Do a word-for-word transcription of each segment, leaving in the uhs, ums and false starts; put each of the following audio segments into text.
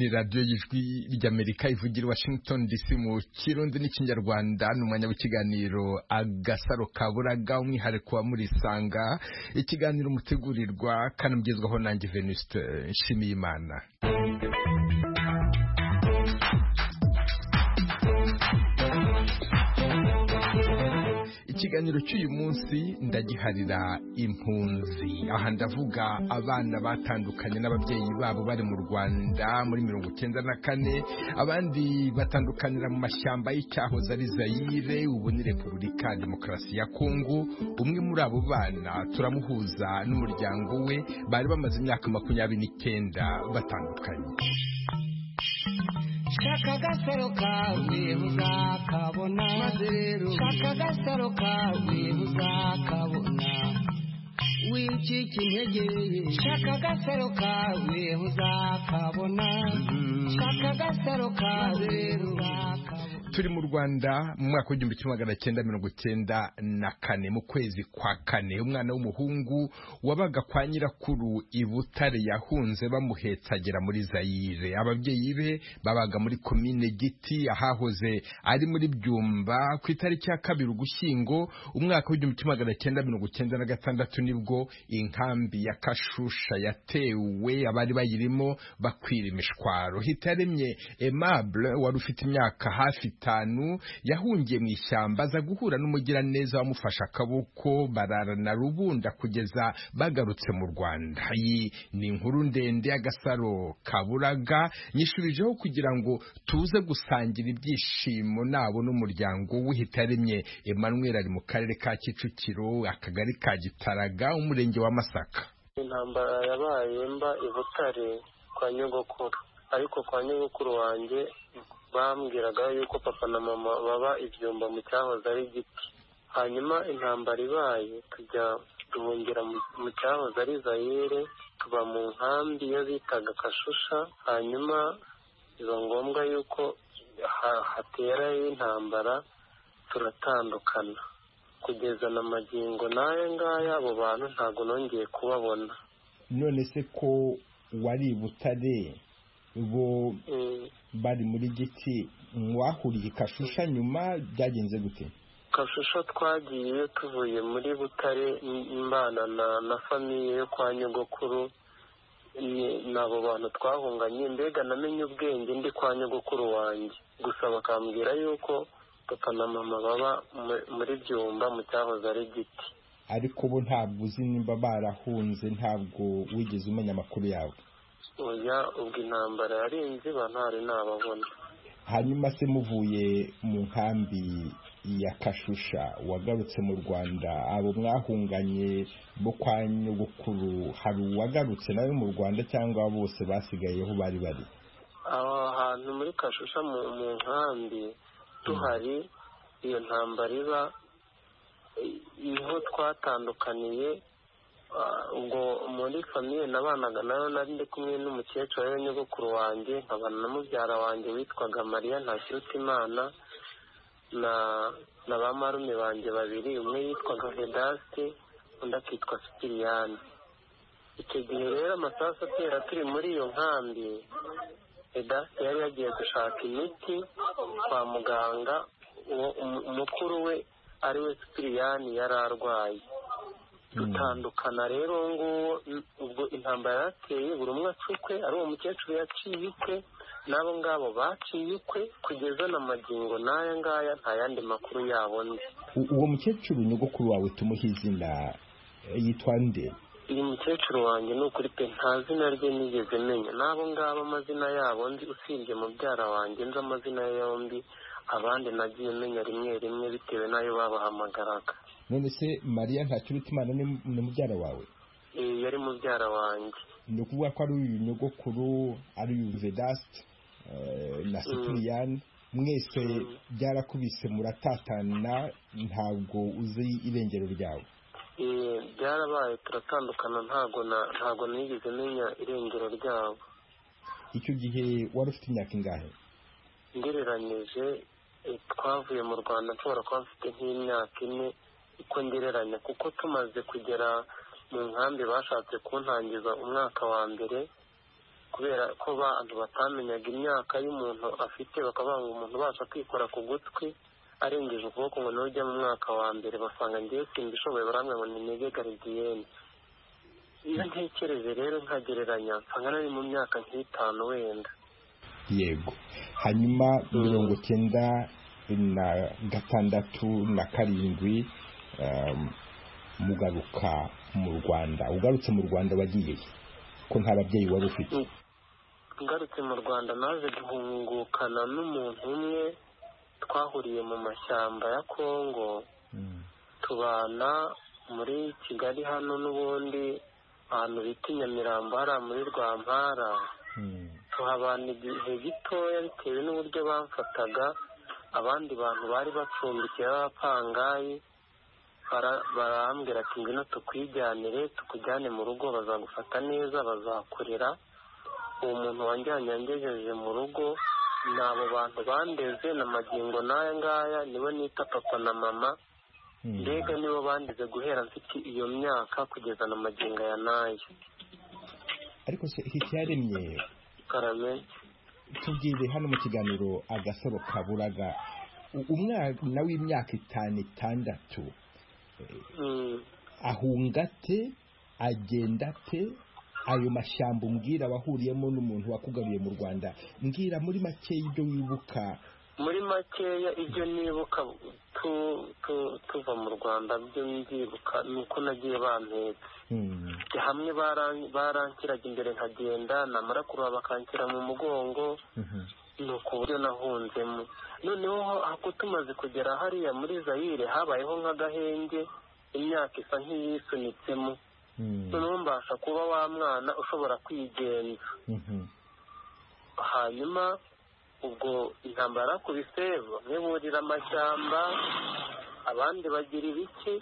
radiyo y'ijwi ry'Amerika ivugira Washington D C mu Kirundi n'Ikinyarwanda n'umwanya w'ikiganiro Agasaro Kaburaga umwihariko wa Murisanga, ikiganiro mutegurirwa kandi mugezwaho nanjye Venuste Nshimiyimana. Ikiganiro cy'uyu munsi ndagiharira impunzi. Aha ndavuga abana batandukanye n'ababyeyi babo bari mu Rwanda muri mirongo icyenda na kane, abandi batandukanira mu mashyamba y'icyahoze ari Zaire, ubu ni Repubulika ya Demokarasi ya Kongo. Umwe muri abo bana turamuhuza n'umuryango we, bari bamaze imyaka makumyabiri n'icyenda batandukanye. Shaka gasaro kawe uzakabona, shaka gasaro kawe uzakabona, wicika intege, shaka gasaro kawe uzakabona, shaka gasaro kawe uzakabona. Turi mu Rwanda mu mwaka w'igihumbi kimwe magana cyenda mirongo icyenda na kane, mu kwezi kwa kane, umwana w'umuhungu wabaga kwa nyirakuru i Butare yahunze bamuhetsa agera muri Zaire. Ababyeyi be babaga muri komine Giti, ahahoze ari muri Byumba. Ku itariki ya kabiri Ugushyingo umwaka w'igihumbi kimwe magana cyenda mirongo icyenda na gatandatu nibwo inkambi ya Kashusha yatewe, abari bayirimo bakwira imishwaro. Hitaremye Aimable wari ufite imyaka hafi itanu yahungiye mu ishyamba, aza guhura n'umugiraneza wamufasha akaboko, bararana rubunda kugeza bagarutse mu Rwanda. Iyi ni inkuru ndende Agasaro Kaburaga nyishubijeho kugira ngo tuze gusangira ibyishimo nabo n'umuryango we. Hitaremye Emmanuel ari mu karere ka Kicukiro, akagari ka Gitaraga, umurenge wa Masaka. Intambara yabaye mba i Butare kwa nyogokuru, ariko kwa nyogokuru wanjye bambwiraga yuko papa na mama baba ibyumba mu cyahoze ari Giti. Hanyuma intambara ibaye tujya duhungira mu cyahoze ari Zaire, tuba mu nkambi iyo bitaga Kashusha. Hanyuma biba ngombwa yuko hatera intambara, turatandukana kugeza na magingo n'aya ngaya. Abo bantu ntabwo nongeye kubabona. None se ko wari Butare bo bari muri Giti, mwahuriye Kashusha nyuma byagenze gute? Kashusha twagiye tuvuye muri Butare mbana na na famiye yo kwa nyogokuru. Nabo bantu twahunganye, mbega namenye ubwenge ndi kwa nyogokuru wanjye, gusa bakambwira yuko papa na mama baba muri Byumba mu cyahoze ari Giti. Ariko bo ntabwo uzi nimba barahunze, ntabwo wigeze umenya amakuru yawe? Oya, ubwo intambara yarinze bantari nababona. Hanyuma se muvuye mu nkambi ya Kashusha wagarutse mu Rwanda, abo mwahunganye bo kwa nyogokuru hari uwagarutse nawe mu Rwanda cyangwa bose basigayeho bari bari? Aho hantu muri Kashusha mu nkambi tuhari, iyo ntambara iba niho twatandukaniye. Ngo muri famiye nabanaga nayo nari ndi kumwe n'umukecuru we nyogokuru wanjye, nkabana na mubyara wanjye witwaga Maria Ntakirutimana na na ba marume banjye babiri, umwe yitwaga Vedaste undi akitwa Sipiriyani. Icyo gihe rero amasasu atera turi muri iyo nkambi, Vedaste yari yagiye gushaka imiti kwa muganga, umukuru we ari we Sipiriyani yari arwaye. Dutandukana rero ngo ubwo intambara yateye, buri umwe acukwe, ari uwo mukecuru yaciye ukwe, n'abo ngabo baciye ukwe, kugeza na magingo n'aya ngaya nta yandi makuru yabo nzi. Uwo mukecuru nyogokuru wawe tumuha izina, yitwa nde? Uyu mukecuru wanjye ni ukuri pe nta zina rye nigeze menya, n'abo ngabo amazina yabo nzi, usibye mubyara wanjye nzi amazina yombi, abandi nagiye menya rimwe rimwe bitewe n'ayo babahamagaraga. None se Maria Ntakirutimana ni mubyara wawe? Eh, yari mubyara wanjye. Ni ukuvuga ko ari uyu nyogokuru, ari uyu Vedaste na Sipiriyani, mwese byarakubise muratatana, ntabwo uzi irengero ryawe? Eh, byarabaye turatandukana, ntabwo ntabwo nigeze menya irengero ryabo. Icyo gihe wari ufite imyaka ingahe? Ngereranyije twavuye mu Rwanda nshobora kuba mfite nk'imyaka ine uko ngereranya, kuko tumaze kugera mu nkambi bashatse kuntangiza umwaka wa mbere, kubera ko abantu batamenyaga imyaka y'umuntu afite, bakavuga ngo umuntu ubasha kwikora ku gutwi arengeje ukuboko ngo nujya mu mwaka wa mbere, basanga ngewe simbishoboye, barambwira ngo ni nege garidiyene. iyo ntekereze rero nkagereranya nsanga nari mu myaka nk'itanu wenda. Yego. Hanyuma mirongo cyenda na gatandatu na karindwi mugaruka mu Rwanda. Ugarutse mu Rwanda wagiye ko nta babyeyi wari ufite? Ngarutse mu Rwanda naje guhungukana n'umuntu umwe twahuriye mu mashyamba ya Kongo. Tubana muri Kigali hano n'ubundi ahantu bita Nyamirambo hariya muri Rwampara. Tuhabana igihe gitoya bitewe n'uburyo bamfataga. Abandi bantu bari bacumbikiye b'abapangayi barambwira ati ngwino tukwijyanire tukujyane mu rugo, bazagufata neza, bazakorera. Uwo muntu wanjyanye yangejeje mu rugo ni abo bantu bandeze na magingo n'aya ngaya nibo nita papa na mama. Mbega nibo bandeze guhera mfite iyo myaka kugeza na magingo ya n'aya. Ariko se Hitiyaremye Karame, tubwire hano mu kiganiro Agasaro Kaburaga, umwana w'imyaka itanu itandatu ahungate agendate ayo mashyamba umbwira wahuriyemo n'umuntu wakugaruye mu Rwanda. Mbwira muri make ibyo wibuka. Muri makeya ibyo nibuka tuva mu Rwanda byo ndibuka nuko nagiye bampetse hamwe barankiraga imbere nkagenda, namara kuruha bakankira mu mugongo. Nuko uburyo nahunzemo. Noneho ako tumaze kugera hariya muri Zaire habayeho nk'agahenge, imyaka isa nk'iyisunitsemo. Noneho mbasha kuba wa mwana ushobora kwigenza. Hanyuma ubwo intambara yakubise, bamwe burira amashyamba abandi bagira ibiki.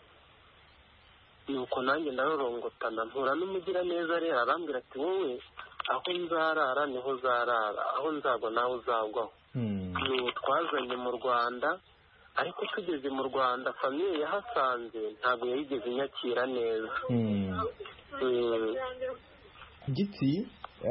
Nuko nanjye ndarorongotana mpura n'umugiraneza rero arambwira ati wowe aho nzarara niho uzarara, aho nzagwa nawe uzagwaho. Nuko twazanye mu Rwanda, ariko tugeze mu Rwanda famiye yahasanze ntabwo yayigeze inyakira neza. Giti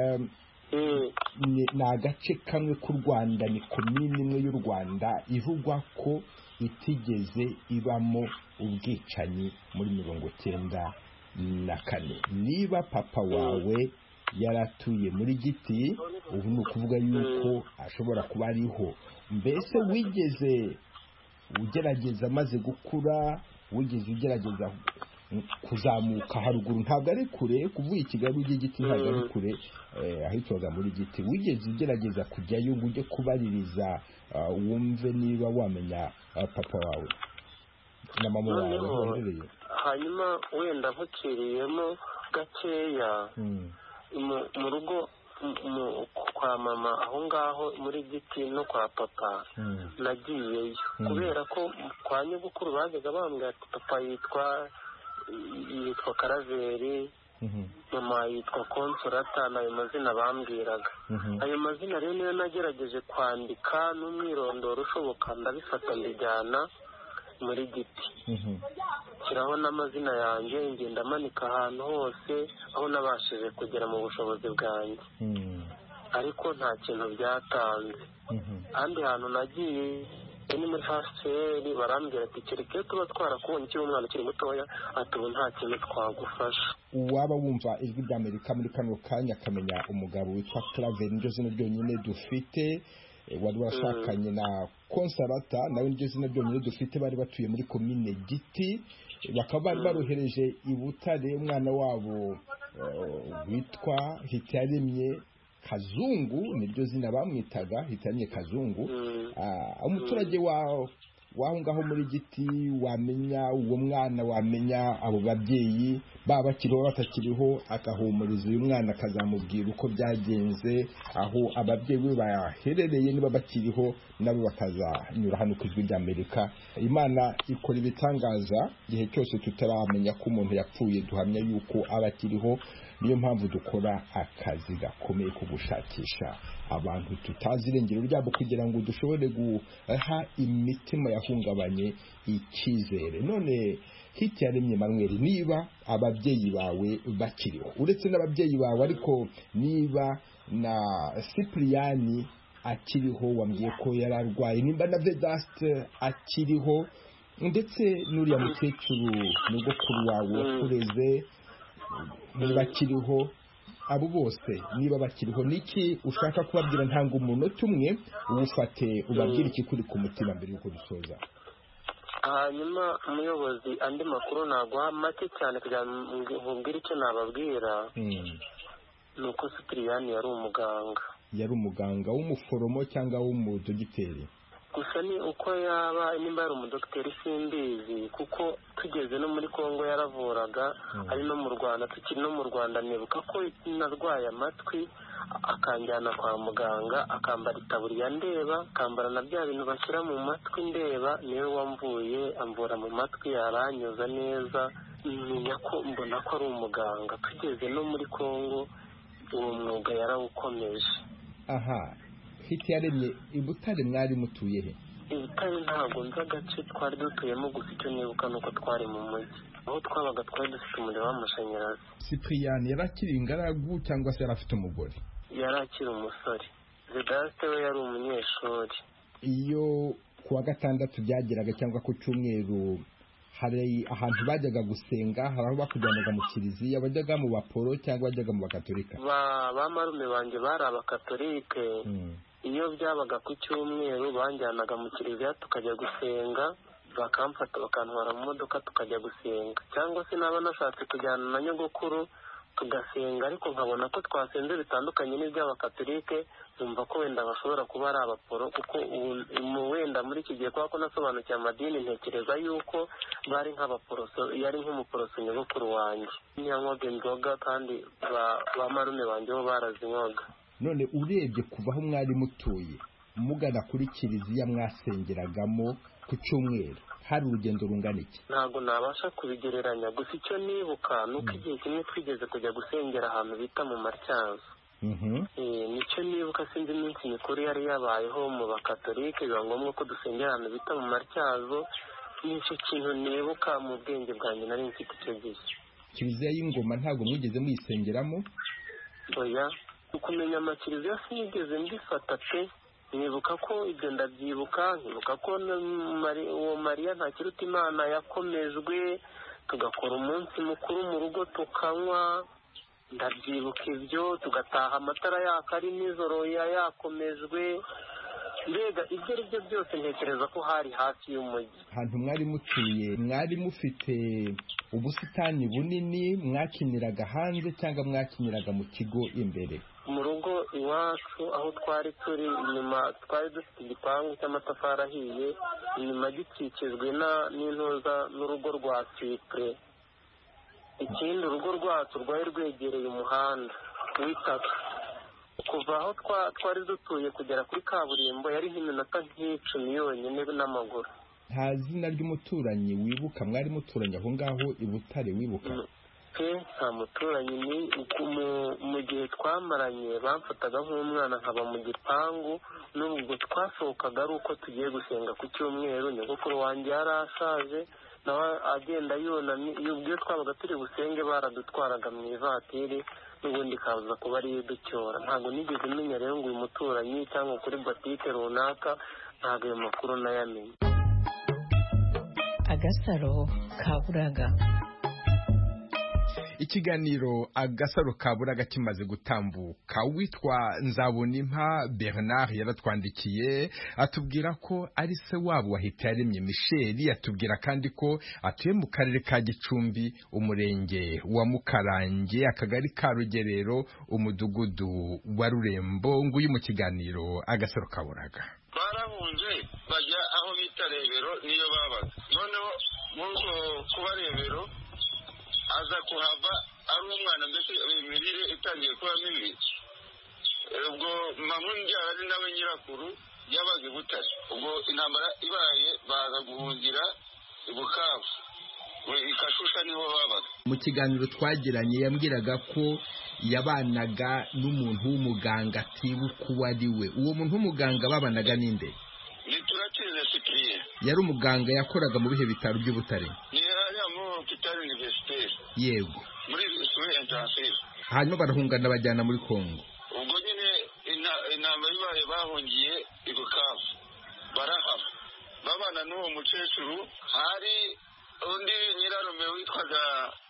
ni agace kamwe k'u Rwanda, ni komini imwe y'u Rwanda ivugwa ko itigeze ibamo ubwicanyi muri mirongo cyenda na kane. Niba papa wawe yaratuye muri Giti, ubu ni ukuvuga yuko ashobora kuba ariho. Mbese wigeze ugerageza maze gukura, wigeze ugerageza kuzamuka haruguru, ntabwo ari kure kuvuga i Kigali ujye Giti, ntabwo ari kure, ahitwaga muri Giti. Wigeze ugerageza kujyayo ngo ujye kubaririza wumve niba wamenya papa wawe na mama wawe baherereye? Hanyuma wenda nkukiriyemo gakeya mu rugo kwa mama aho ngaho muri Giti no kwa papa nagiyeyo kubera ko kwa nyogokuru bajyaga bambwira ati papa yitwa yitwa Karaveri, mama yitwa Konsolata, n'ayo mazina bambwiraga. Ayo mazina rero niyo nagerageje kwandika n'umwirondoro ushoboka, ndabifata mbijyana muri Giti, kiraho n'amazina yanjye, ngenda amanika ahantu hose aho nabashije kugera mu bushobozi bwanjye. Ariko nta kintu byatanze. Ahandi hantu nagiye ni muri haseri, barambwira ati kereke tuba twarakubonye ukiri umwana ukiri mutoya, ati ubu nta kintu twagufasha. Uwaba wumva ijwi ry'Amerika muri kano kanya akamenya umugabo witwa Claver, niryo zina ryonyine dufite, wari washakanye na Konsolata, nawe niryo zina ryonyine dufite, bari batuye muri komine Giti, bakaba bari barohereje i Butare umwana wabo witwa Hitiyaremye Kazungu, niryo zina bamwitaga, Hitiyaremye Kazungu. Umuturage waho waho ngaho muri Giti wamenya uwo mwana, wamenya abo babyeyi baba bakiriho batakiriho, akahumuriza uyu mwana akazamubwira uko byagenze, aho ababyeyi be baherereye niba bakiriho nabo bakazanyura hano ku ijwi ry'Amerika. Imana ikora ibitangaza igihe cyose tutaramenya ko umuntu yapfuye, duhamya yuko aba akiriho. Niyo mpamvu dukora akazi gakomeye ko gushakisha abantu tutazi irengero ryabo kugira ngo dushobore guha imitima yahungabanye icyizere. None Hitiyaremye Emmanuel, niba ababyeyi bawe bakiriho, uretse n'ababyeyi bawe ariko niba na Cyprien akiriho, wambwiye ko yararwaye, nimba na Vedaste akiriho, ndetse n'uriya mukecuru n'ugukuru wawe wakureze niba akiriho, abo bose niba bakiriho, niki ushaka kubabwira? Ntanga umunota umwe uwufate ubabwire ikikuri ku mutima mbere y'uko dusoza. Hanyuma umuyobozi, andi makuru naguha make cyane kugira ngo nkubwire icyo nababwira. ni uko Cyprien yari umuganga. Yari umuganga w'umuforomo cyangwa w'umudogiteri? Gusa ni uko yaba nimba ari umudogiteri simbizi, kuko tugeze no muri Kongo yaravuraga, ari no mu Rwanda, tukiri no mu Rwanda nibuka ko narwaye amatwi akanjyana kwa muganga, akambara itaburiya ndeba, akambara na bya bintu bashyira mu matwi ndeba, niwe wamvuye amvura mu matwi, yaranyuza neza, menya ko mbona ko ari umuganga. Tugeze no muri Kongo uwo mwuga yarawukomeje. Aha, Hitiyaremye, i Butare mwari mutuye he? I Butare ntabwo nzi agace twari dutuyemo, gusa icyo nibuka nuko twari mu mujyi, aho twabaga twari dufite umuriro w'amashanyarazi. Cyprien yari akiri ingaragu cyangwa se yari afite umugore? Yari akiri umusore. Vedaste we yari umunyeshuri. Iyo kuwa gatandatu byageraga cyangwa ku cyumweru, hari ahantu bajyaga gusenga, hari aho bakujyanaga mu kiliziya, bajyaga mu baporo cyangwa bajyaga mu bakatolika? Ba ba marume banjye bari abakatolike. Iyo byabaga ku cyumweru banjyanaga mu kiliziya tukajya gusenga, bakamfata bakantwara mu modoka tukajya gusenga, cyangwa se naba nashatse kujyana na nyogokuru tugasenga, ariko nkabona ko twasenze bitandukanye n'iby'abakatolike, numva ko wenda bashobora kuba ari abaporo, kuko wenda muri iki gihe kwa ko nasobanukiye amadini ntekereza yuko bari nk'abaporoso, yari nk'umuporoso nyogokuru wanjye. Ntiyanywaga inzoga kandi ba marume banjye bo barazinywaga. None urebye kuva aho mwari mutuye mugana kuri kiliziya mwasengeragamo ku cyumweru, hari urugendo rungana iki? Ntabwo nabasha kubigereranya, gusa icyo nibuka nuko igihe kimwe twigeze kujya gusengera ahantu bita mu Matyazo. Nicyo nibuka, sinzi iminsi mikuru yari yabayeho mu bakatolike, biba ngombwa ko dusengera ahantu bita mu Matyazo. Nicyo kintu nibuka mu bwenge bwanjye nari mfite icyo gihe. Kiliziya y'Ingoma ntabwo mwigeze muyisengeramo? Oya, ukumenya amakiliziya sinigeze mbifata pe. Nibuka ko ibyo ndabyibuka, nkibuka ko uwo Mariya Ntakirutimana yakomejwe, tugakora umunsi mukuru mu rugo tukanywa, ndabyibuka ibyo, tugataha amatara yaka ari nijoro yakomejwe. Mbega ibyo ari byo byose ntekereza ko hari hafi y'umujyi. Ahantu mwari mutuye mwari mufite ubusitani bunini, mwakiniraga hanze cyangwa mwakiniraga mu kigo imbere? Mu rugo iwacu aho twari turi inyuma, twari dufite igipangu cy'amatafari ahiye, inyuma gikikijwe n'intuza n'urugo rwa Cyprien. Ikindi urugo rwacu rwari rwegereye umuhanda w'itaka. Kuva aho twari dutuye kugera kuri kaburimbo yari nk'iminota nk'icumi yonyine n'amaguru. Nta zina ry'umuturanyi wibuka mwari muturanye aho ngaho i Butare wibuka? pe nta muturanyi. Ni mu gihe twamaranye bamfataga nk'umwana nkaba mu gipangu, n'ubwo twasohokaga ari uko tugiye gusenga ku cyumweru. Nyogokuru wanjye yari ashaje, nawe agenda yunamye. Iyo twabaga turi busenge baradutwaraga mu ivatiri, n'ubundi kaza kuba ari ducyora. Ntabwo nigeze menya rero ngo uyu muturanyi cyangwa kuri botike runaka, ntabwo ayo makuru nayamenye. Agasaro Kaburaga. Ikiganiro Agasaro Kaburaga kimaze gutambuka, witwa Nzabonimpa Bernard yaratwandikiye atubwira ko ari se wabo wa Hitiyaremye Michel. Atubwira kandi ko atuye mu karere ka Gicumbi, umurenge wa Mukarange, akagari ka Rugerero, umudugudu wa Rurembo. Nguyu mu kiganiro Agasaro Kaburaga. Barahunze bajya aho bita Rebero, niyo babaga. Noneho muri kuba Rebero aza kuhava ari umwana, mbese imirire itangiye kuba mibi. Ubwo mama umbyara ari nawe nyirakuru yabaga i Butare. Ubwo intambara ibaye baza guhungira i Bukavu. ikashusha niho babaga. Mu kiganiro twagiranye yambwiraga ko yabanaga n'umuntu w'umuganga atibuka uwo ari we. Uwo muntu w'umuganga babanaga ninde? Ni Turakize Cyprien. Yari umuganga yakoraga mu bihe bitaro by'Ubutare. Ni hariya mu hôpital universitaire. Yego. Muri soins intensifs. Hanyuma barahungana bajyana muri Kongo. Ubwo nyine inama ibaye bahungiye i Bukavu barahava babana n'uwo mukecuru. Hari undi nyirarume witwaga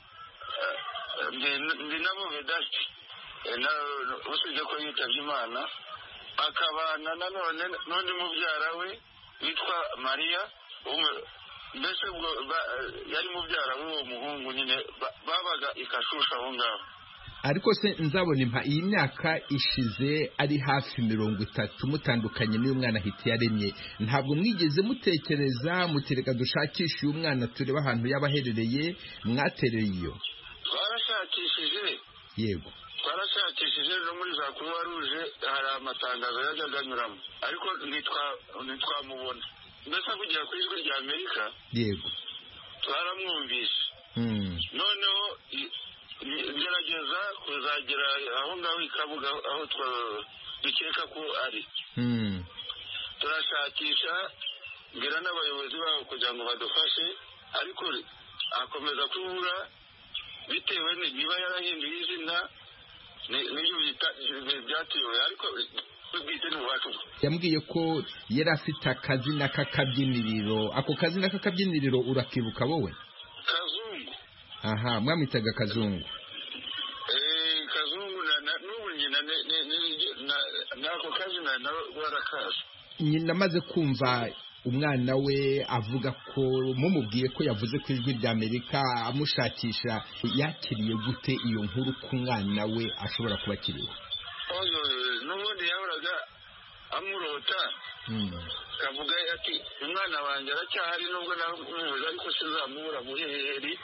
Ndinabo Vedaste usibye ko yitabye Imana, akabana nanone n'undi mubyara we witwa Maria, mbese ubwo yari mubyara w'uwo muhungu nyine babaga ikashusha aho ngaho. Ariko se nzabona impa iyi myaka ishize ari hafi mirongo itatu mutandukanye n'uyu mwana Hitiyaremye, ntabwo mwigeze mutekereza mutereka dushakisha uyu mwana tureba ahantu yabaherereye mwatereye iyo? Twarashakishije. Yego. Twarashakishije no muri za Croix Rouge hari amatangazo yajyaga anyuramo, ariko ntitwamubona. Mbese kugira ku ijwi rya Amerika. Yego. Twaramwumvise. Noneho gerageza kuzagera aho ngaho ikabuga aho dukeka ko ari. Turashakisha mbera n'abayobozi babo kugira ngo badufashe, ariko akomeza kubura bitewe niba yarahinduye izina n'ibyo byatewe, ariko bwite n'uwacu. Yambwiye ko yari afite akazina k'akabyiniriro. Ako kazina k'akabyiniriro urakibuka wowe? Kazungu. Aha, mwamwitaga Kazungu. Eh, Kazungu na n'ubu nyina n'ako kazina nawe warakaje. Nyina amaze kumva umwana we avuga ko mumubwiye ko yavuze ku ijwi rya Amerika amushakisha, yakiriye gute iyo nkuru ku mwana we ashobora kuba akiriho? Oyo n'ubundi yahoraga amurota. Kavuga ati umwana wanjye aracyahari nubwo namubuze ariko sinzamubura muheheri.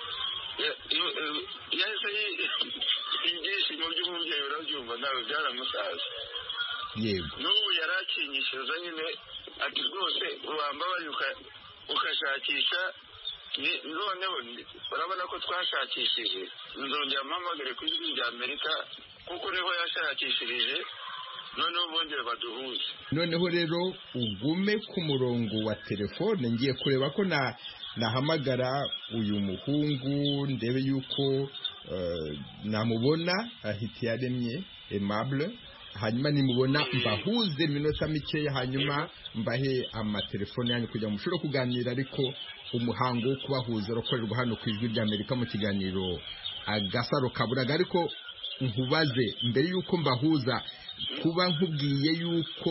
Yahise ibyishimo by'umubyeyi urabyumva nawe byaramusaza. Yego. N'ubu yarakinyishiza nyine ati rwose wambaye ukashakisha. Noneho urabona ko twashakishije, nzongera mpamagare ku ijwi rya Amerika kuko niho yashakishirije, noneho bongere baduhuze. Noneho rero ugume ku murongo wa telefone, ngiye kureba ko na nahamagara uyu muhungu ndebe yuko namubona Hitiyaremye Aimable, hanyuma nimubona mbahuze minota mikeya, hanyuma mbahe amatelefone yanyu kugira ngo mushobore kuganira. Ariko umuhango wo kubahuza ukorerwa hano ku ijwi rya Amerika mu kiganiro Agasaro Kaburaga. Ariko nkubaze mbere yuko mbahuza, kuba nkubwiye yuko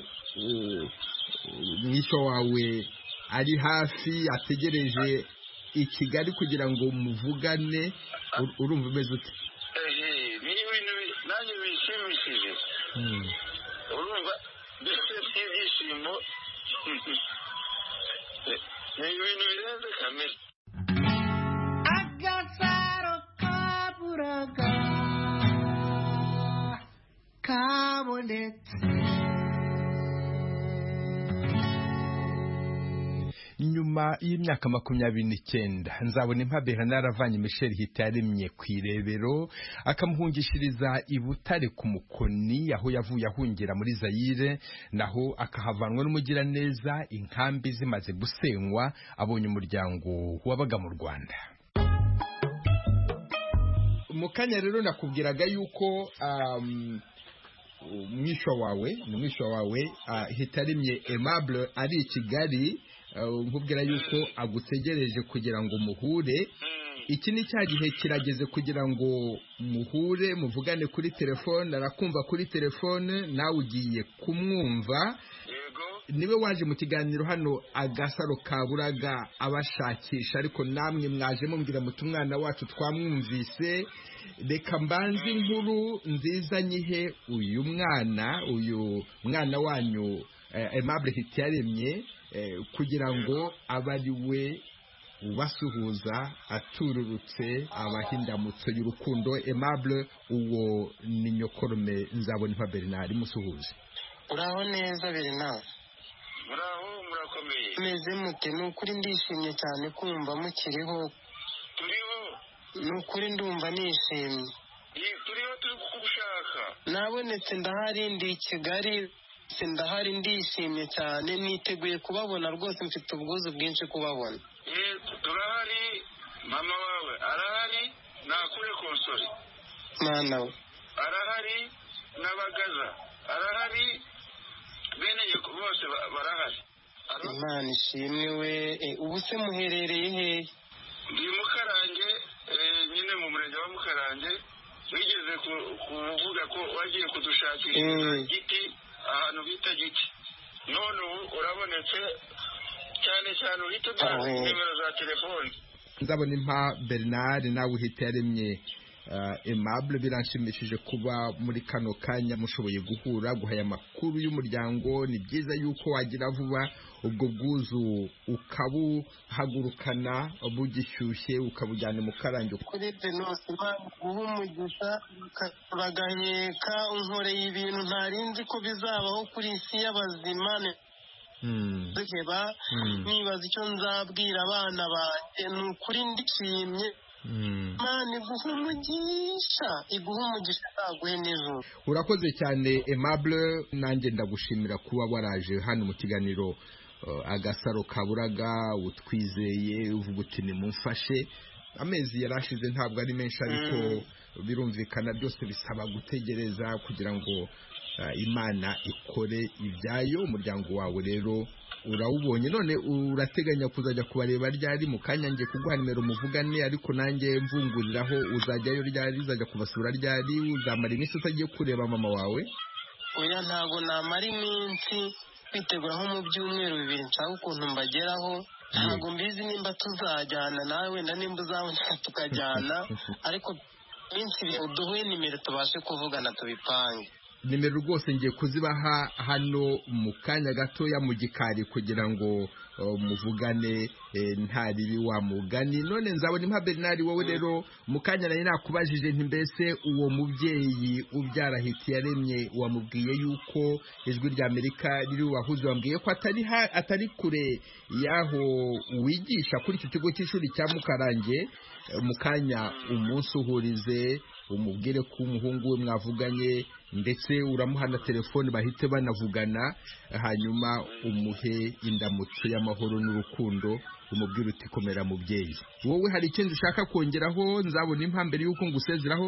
mwisho wawe ari hafi ategereje i Kigali kugira ngo muvugane, urumva umeze ute? Eh, ni ibintu nanjye bishimishije. Urumva mbese byishimo. Ni ibintu birenze kamere. Agasaro Kaburaga kabonetse. Nyuma y'imyaka makumyabiri n'icyenda nzabona impabera naravanye Michel Hitiyaremye ku irebero akamuhungishiriza i Butare ku Mukoni, aho yavuye ahungira muri Zaire, naho akahavanwa n'umugiraneza inkambi zimaze gusenywa, abonye umuryango wabaga mu Rwanda. Mu kanya rero nakubwiraga yuko um, mwisho wawe ni mwisho wawe uh, Hitiyaremye Aimable ari i Kigali, nkubwira yuko agutegereje kugira ngo muhure. Iki ni cya gihe kirageze kugira ngo muhure muvugane kuri telefone, arakumva kuri telefone, nawe ugiye kumwumva. Niwe waje mu kiganiro hano Agasaro Kaburaga abashakisha, ariko namwe mwaje mumbwira muti umwana wacu twamwumvise, reka mbanze inkuru nziza nyihe uyu mwana uyu mwana wanyu Aimable Hitiyaremye, kugira ngo abari we ubasuhuza atururutse abahindamutso y'urukundo. Aimable, uwo ni nyokorome Nzabona Impha Bernard, musuhuze. Uraho neza Bernard? muraho murakomeye meze mute ni ukuri ndishimye cyane kumva mukiriho turiho ni ukuri ndumva nishimye turiho turi kugushaka nabonetse ndahari ndi i Kigali ndahari ndishimye cyane niteguye kubabona rwose mfite ubwuzu bwinshi kubabona turahari mama wawe arahari nakure konsori mwana we arahari n'abagaza arahari bene bose barahari Imana ishimwe we ubu se muherereye hehe ndi Mukarange nyine mu murenge wa Mukarange wigeze kuvuga ko wagiye kudushakira igiti ahantu bita giti none ubu urabonetse cyane cyane uhita uduha nimero za telefoni nzabona impa Bernard nawe uhita yaremye Aimable biranshimishije kuba muri kano kanya mushoboye guhura guhaya amakuru y'umuryango ni byiza yuko wagira vuba ubwo bwuzu ukabuhagurukana bugishyushye ukabujyana mu Karange kuri Venose guha umugisha bagaheka unkoreye ibintu ntarinzi ko bizabaho kuri isi y'abazima duheba nibaza icyo nzabwira abana banjye ni ukuri ndishimye Imana iguha umugisha iguha umugisha aguhe nijoro urakoze cyane Aimable nanjye ndagushimira kuba waraje hano mu kiganiro agasaro kaburaga utwizeye uvuga uti nimumfashe amezi yarashize ntabwo ari menshi ariko birumvikana byose bisaba gutegereza kugira ngo Imana ikore ibyayo umuryango wawe rero urawubonye none urateganya kuzajya kubareba ryari mu kanya ngiye kuguha nimero muvugane ariko nanjye mvunguriraho uzajyayo ryari uzajya kubasura ryari uzamara iminsi utagiye kureba mama wawe oya ntabwo namara iminsi kwitegura nko mu byumweru bibiri nshaka ukuntu mbageraho ntabwo mbizi nimba tuzajyana nawe wenda nimba uzabona tukajyana ariko iminsi uduhe nimero tubashe kuvugana tubipange nimero rwose ngiye kuzibaha hano mu kanya gatoya mu gikari kugira ngo muvugane nta ribi wa mugani none nzabona impa Bernard wowe rero mu kanya nari nakubajije nti mbese uwo mubyeyi ubyara Hitiyaremye wamubwiye yuko ijwi rya Amerika riri wahuze wambwiye ko atari atari kure yaho wigisha kuri icyo kigo cy'ishuri cya Mukarange mu kanya umunsi uhurize umubwire ko umuhungu we mwavuganye ndetse uramuhana telefone bahite banavugana hanyuma umuhe indamutso y'amahoro n'urukundo umubwire uti komera mubyeyi wowe hari ikindi ushaka kongeraho nzabona impambere yuko ngusezeraho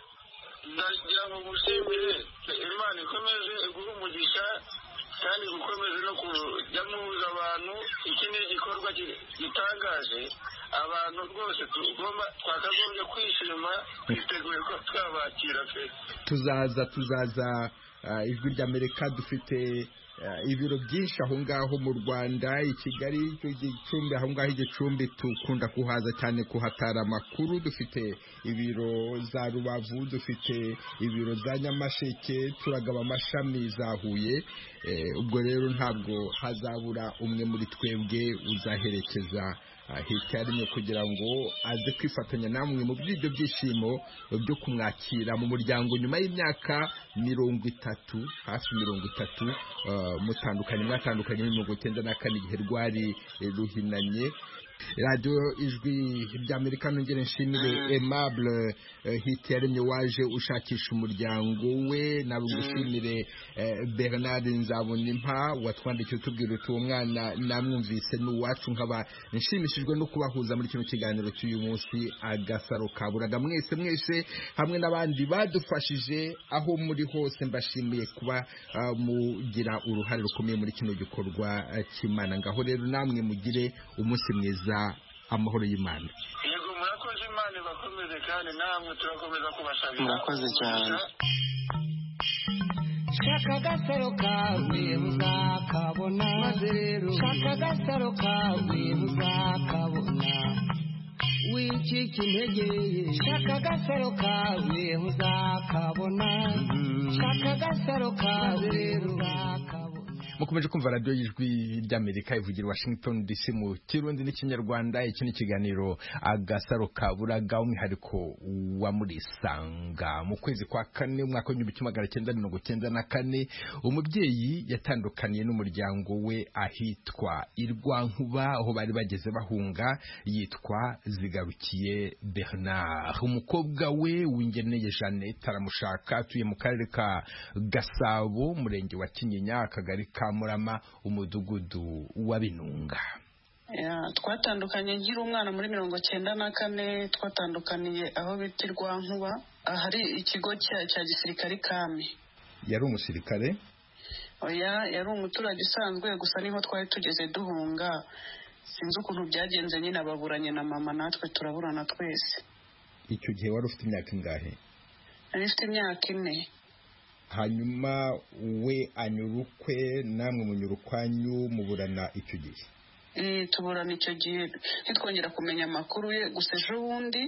ndagira ngo gushimire Imana ikomeze iguhe umugisha kandi gukomeze no kujya muhuza abantu iki ni igikorwa gitangaje abantu rwose tugomba twakagombye kwishima twiteguye ko twabakira pe tuzaza tuzaza ijwi rya Amerika dufite ibiro byinshi aho ngaho mu Rwanda i Kigali Gicumbi aho ngaho Igicumbi tukunda kuhaza cyane kuhatara amakuru dufite ibiro za Rubavu dufite ibiro za Nyamasheke turagaba amashami za Huye ubwo rero ntabwo hazabura umwe muri twebwe uzaherekeza Hitiyaremye kugira ngo aze kwifatanya namwe mu by'ibyo byishimo byo kumwakira mu muryango nyuma y'imyaka mirongo itatu hafi mirongo itatu mutandukanye mwatandukanye muri mirongo icyenda na kane igihe rwari ruhinanye radiyo ijwi ry'Amerika nongere nshimire Aimable Hitiyaremye waje ushakisha umuryango we nawe gushimire Bernard Nzabonimpa watwandikiye utubwira uti uwo mwana namwumvise n'uwacu nkaba nshimishijwe no kubahuza muri kino kiganiro cy'uyu munsi agasaro kaburaga mwese mwese hamwe n'abandi badufashije aho muri hose mbashimiye kuba mugira uruhare rukomeye muri kino gikorwa cy'Imana ngaho rero namwe mugire umunsi mwiza amahoro y'Imana yego murakoze Imana bakomeze kandi namwe turakomeza kubasabira murakoze cyane shaka agasaro kawe muzakabona maze rero shaka agasaro kawe muzakabona wicika intege shaka agasaro kawe muzakabona shaka agasaro kawe muzakabona mukomeje kumva radio y'ijwi ry'Amerika ivugira Washington D C mu Kirundi n'ikinyarwanda. Iki ni kiganiro Agasaro Kaburaga, umwihariko wa Murisanga. Mu kwezi kwa kane umwaka w'igihumbi kimwe magana cyenda mirongo cyenda na kane umubyeyi yatandukaniye n'umuryango we ahitwa Irwankuba, aho bari bageze bahunga, yitwa Zigarukiye Bernard. Umukobwa we Uwingeneye Jeannette aramushaka, atuye mu karere ka Gasabo, umurenge wa Kinyinya, akagari ka Murama, umudugudu wa Binunga. Twatandukanye nkiri umwana muri mirongo cyenda na kane, twatandukaniye aho bita Irwankuba, ahari ikigo cya gisirikare Kami. Yari umusirikare? Oya, yari umuturage usanzwe, gusa niho twari tugeze duhunga. Sinzi ukuntu byagenze, nyine ababuranye na mama, natwe turaburana twese. Icyo gihe wari ufite imyaka ingahe? Nari mfite imyaka ine. Hanyuma we anyurukwe, namwe munyurukwanyu muburana icyo gihe? Eh, tuburana icyo gihe ntitwongera kumenya amakuru ye. Gusa ejo bundi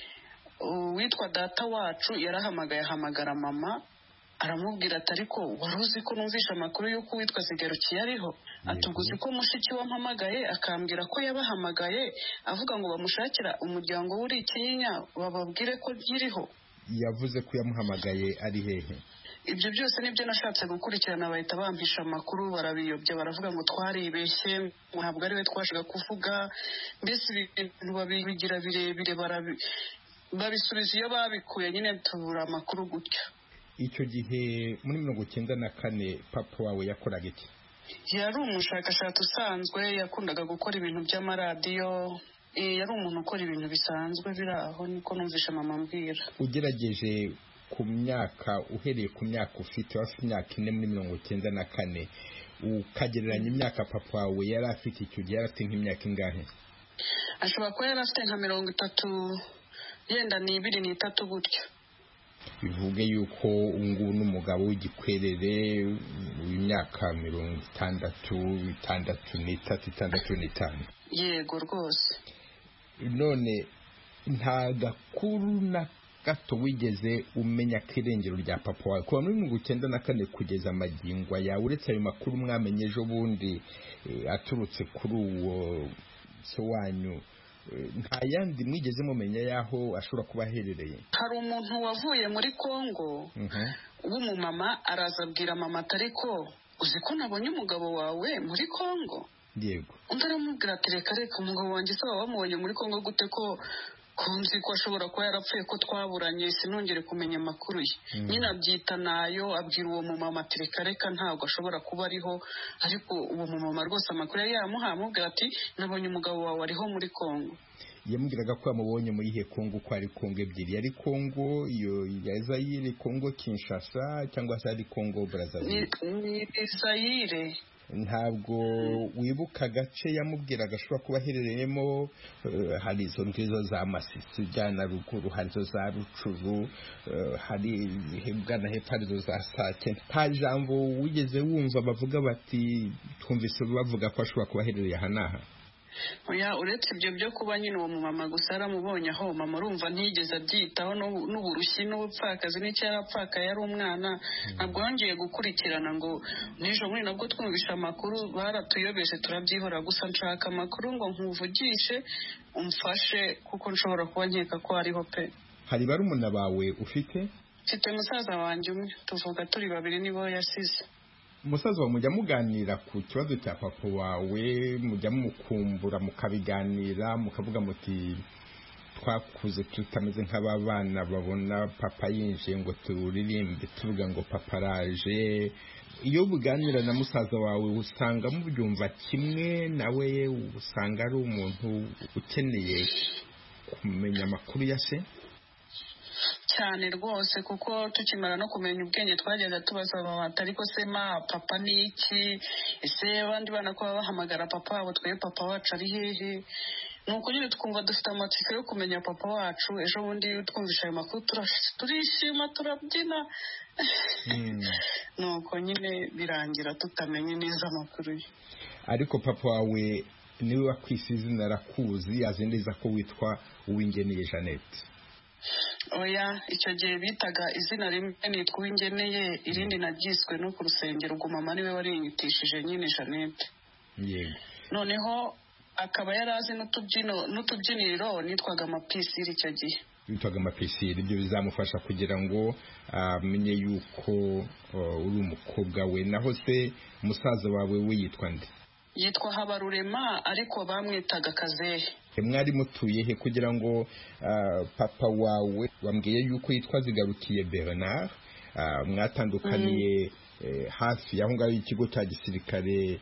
witwa data wacu yarahamagaye, ahamagara mama, aramubwira ati ariko wari uzi ko numvisha amakuru y'uko witwa Zigarukiye ariho? Atuguze ko mushiki we ampamagaye akambwira ko yabahamagaye avuga ngo bamushakira umuryango w'uri Kinyinya bababwire ko nkiriho. Yavuze ko yamuhamagaye ari hehe? Ibyo byose nibyo nashatse gukurikirana, bahita bampisha amakuru, barabiyobya, baravuga ngo twaribeshye, ntabwo ari we twashaka kuvuga. Mbese ibintu babigira birebire, babisubiza iyo babikuye, nyine tubura amakuru gutya. Icyo gihe muri mirongo cyenda na kane papa wawe yakoraga iki? Yari umushakashatsi usanzwe, yakundaga gukora ibintu by'amaradiyo. Yari umuntu ukora ibintu bisanzwe biri aho, niko numvisha mama ambwira. Ugerageje ku myaka, uhereye ku myaka ufite, wafite imyaka ine muri mirongo cyenda na kane, ukagereranya imyaka papa wawe yari afite icyo gihe, yari afite nk'imyaka ingahe? Ashobora kuba yari afite nka mirongo itatu, yenda ni ibiri n'itatu gutyo. Bivuge yuko ngubu n'umugabo w'igikwerere w'imyaka mirongo itandatu, itandatu n'itatu, itandatu n'itanu. Yego rwose. None nta gakuru na gato wigeze umenya ko irengero rya papa wawe kuva muri mirongo icyenda na kane kugeza amagingwa yawe, uretse ayo makuru mwamenye ejo bundi aturutse kuri uwo so wanyu, nta yandi mwigeze mumenya yaho ashobora kuba aherereye? Hari umuntu wavuye muri Kongo w'umumama, araza abwira mama ati ariko uzi ko nabonye umugabo wawe muri Kongo? Yego. Undi aramubwira ati reka reka, umugabo wanjye se wamubonye muri Kongo gute ko kunzi ko ashobora kuba yarapfuye, ko twaburanye, sinongere kumenya amakuru ye. Nyine abyita nayo, abwira uwo mumama ati reka reka, ntabwo ashobora kuba ariho. Ariko uwo mumama rwose amakuru yari yamuhaye, amubwira ati nabonye umugabo wawe ariho muri Kongo. Yamubwiraga ko yamubonye muri he Kongo? Ko ari Kongo ebyiri, yari Kongo iyo ya Zaire, Kongo Kinshasa, cyangwa se ari Kongo Brazzaville? Ni Zaire. Ntabwo wibuka agace yamubwiraga ashobora kuba aherereyemo? Hari izo ngizo za Masisi ujyana ruguru, hari izo za Rucuru, hari hebwana hepfo, hari izo za Sake. Nta jambo wigeze wumva bavuga bati twumvise bavuga ko ashobora kuba aherereye aha n'aha? Oya, uretse ibyo byo kuba nyine uwo mumama gusa yaramubonye aho, mama urumva ntiyigeze abyitaho, n'uburushyi n'ubupfakazi n'icyo yarapfaka, yari umwana. Ntabwo yongeye gukurikirana ngo n'ejo muri nabwo twumvisha amakuru, baratuyobeje turabyihora. Gusa nshaka amakuru ngo nkuvugishe umfashe, kuko nshobora kuba nkeka ko ariho pe. Hari barumuna bawe ufite? Mfite musaza wanjye umwe, tuvuga turi babiri, nibo yasize. Umusaza wawe mujya muganira ku kibazo cya papa wawe? Mujya mumukumbura mukabiganira, mukavuga muti twakuze tutameze nk'ababana babona papa yinjiye ngo turirimbe tuvuga ngo papa araje? Iyo buganira na musaza wawe usanga mubyumva kimwe nawe, usanga ari umuntu ukeneye kumenya amakuru ya se? Cyane rwose, kuko tukimara no kumenya ubwenge twagenda tubaza bati ariko se ma papa ni iki? Ese abandi bana ko bahamagara papa wabo, twe papa wacu ari hehe? Nuko nyine twumva dufite amatsiko yo kumenya papa wacu. Ejo bundi twumvisha ayo makuru turishima, turabyina. Nuko nyine birangira tutamenye neza amakuru ye. Ariko papa wawe niwe wakwise izina arakuzi, azi neza ko witwa Uwingeneye Jeannette? oya icyo gihe bitaga izina rimwe nitwa Uwingeneye, irindi nagiswe no ku rusengero, ubwo mama niwe warinyitishije nyine Jeannette. yego noneho akaba yari azi n'utubyino n'utubyiniro nitwaga amapisiri icyo gihe. Bitwaga amapisiri, ibyo bizamufasha kugira ngo amenye yuko uri umukobwa we. Naho se musaza wawe we yitwa nde? Yitwa Habarurema ariko bamwitaga Kazehe. Mwari mutuye he? Kugira ngo papa wawe wambwiye yuko yitwa Zigarukiye Bernard, mwatandukaniye hafi aho ngaho ikigo cya gisirikare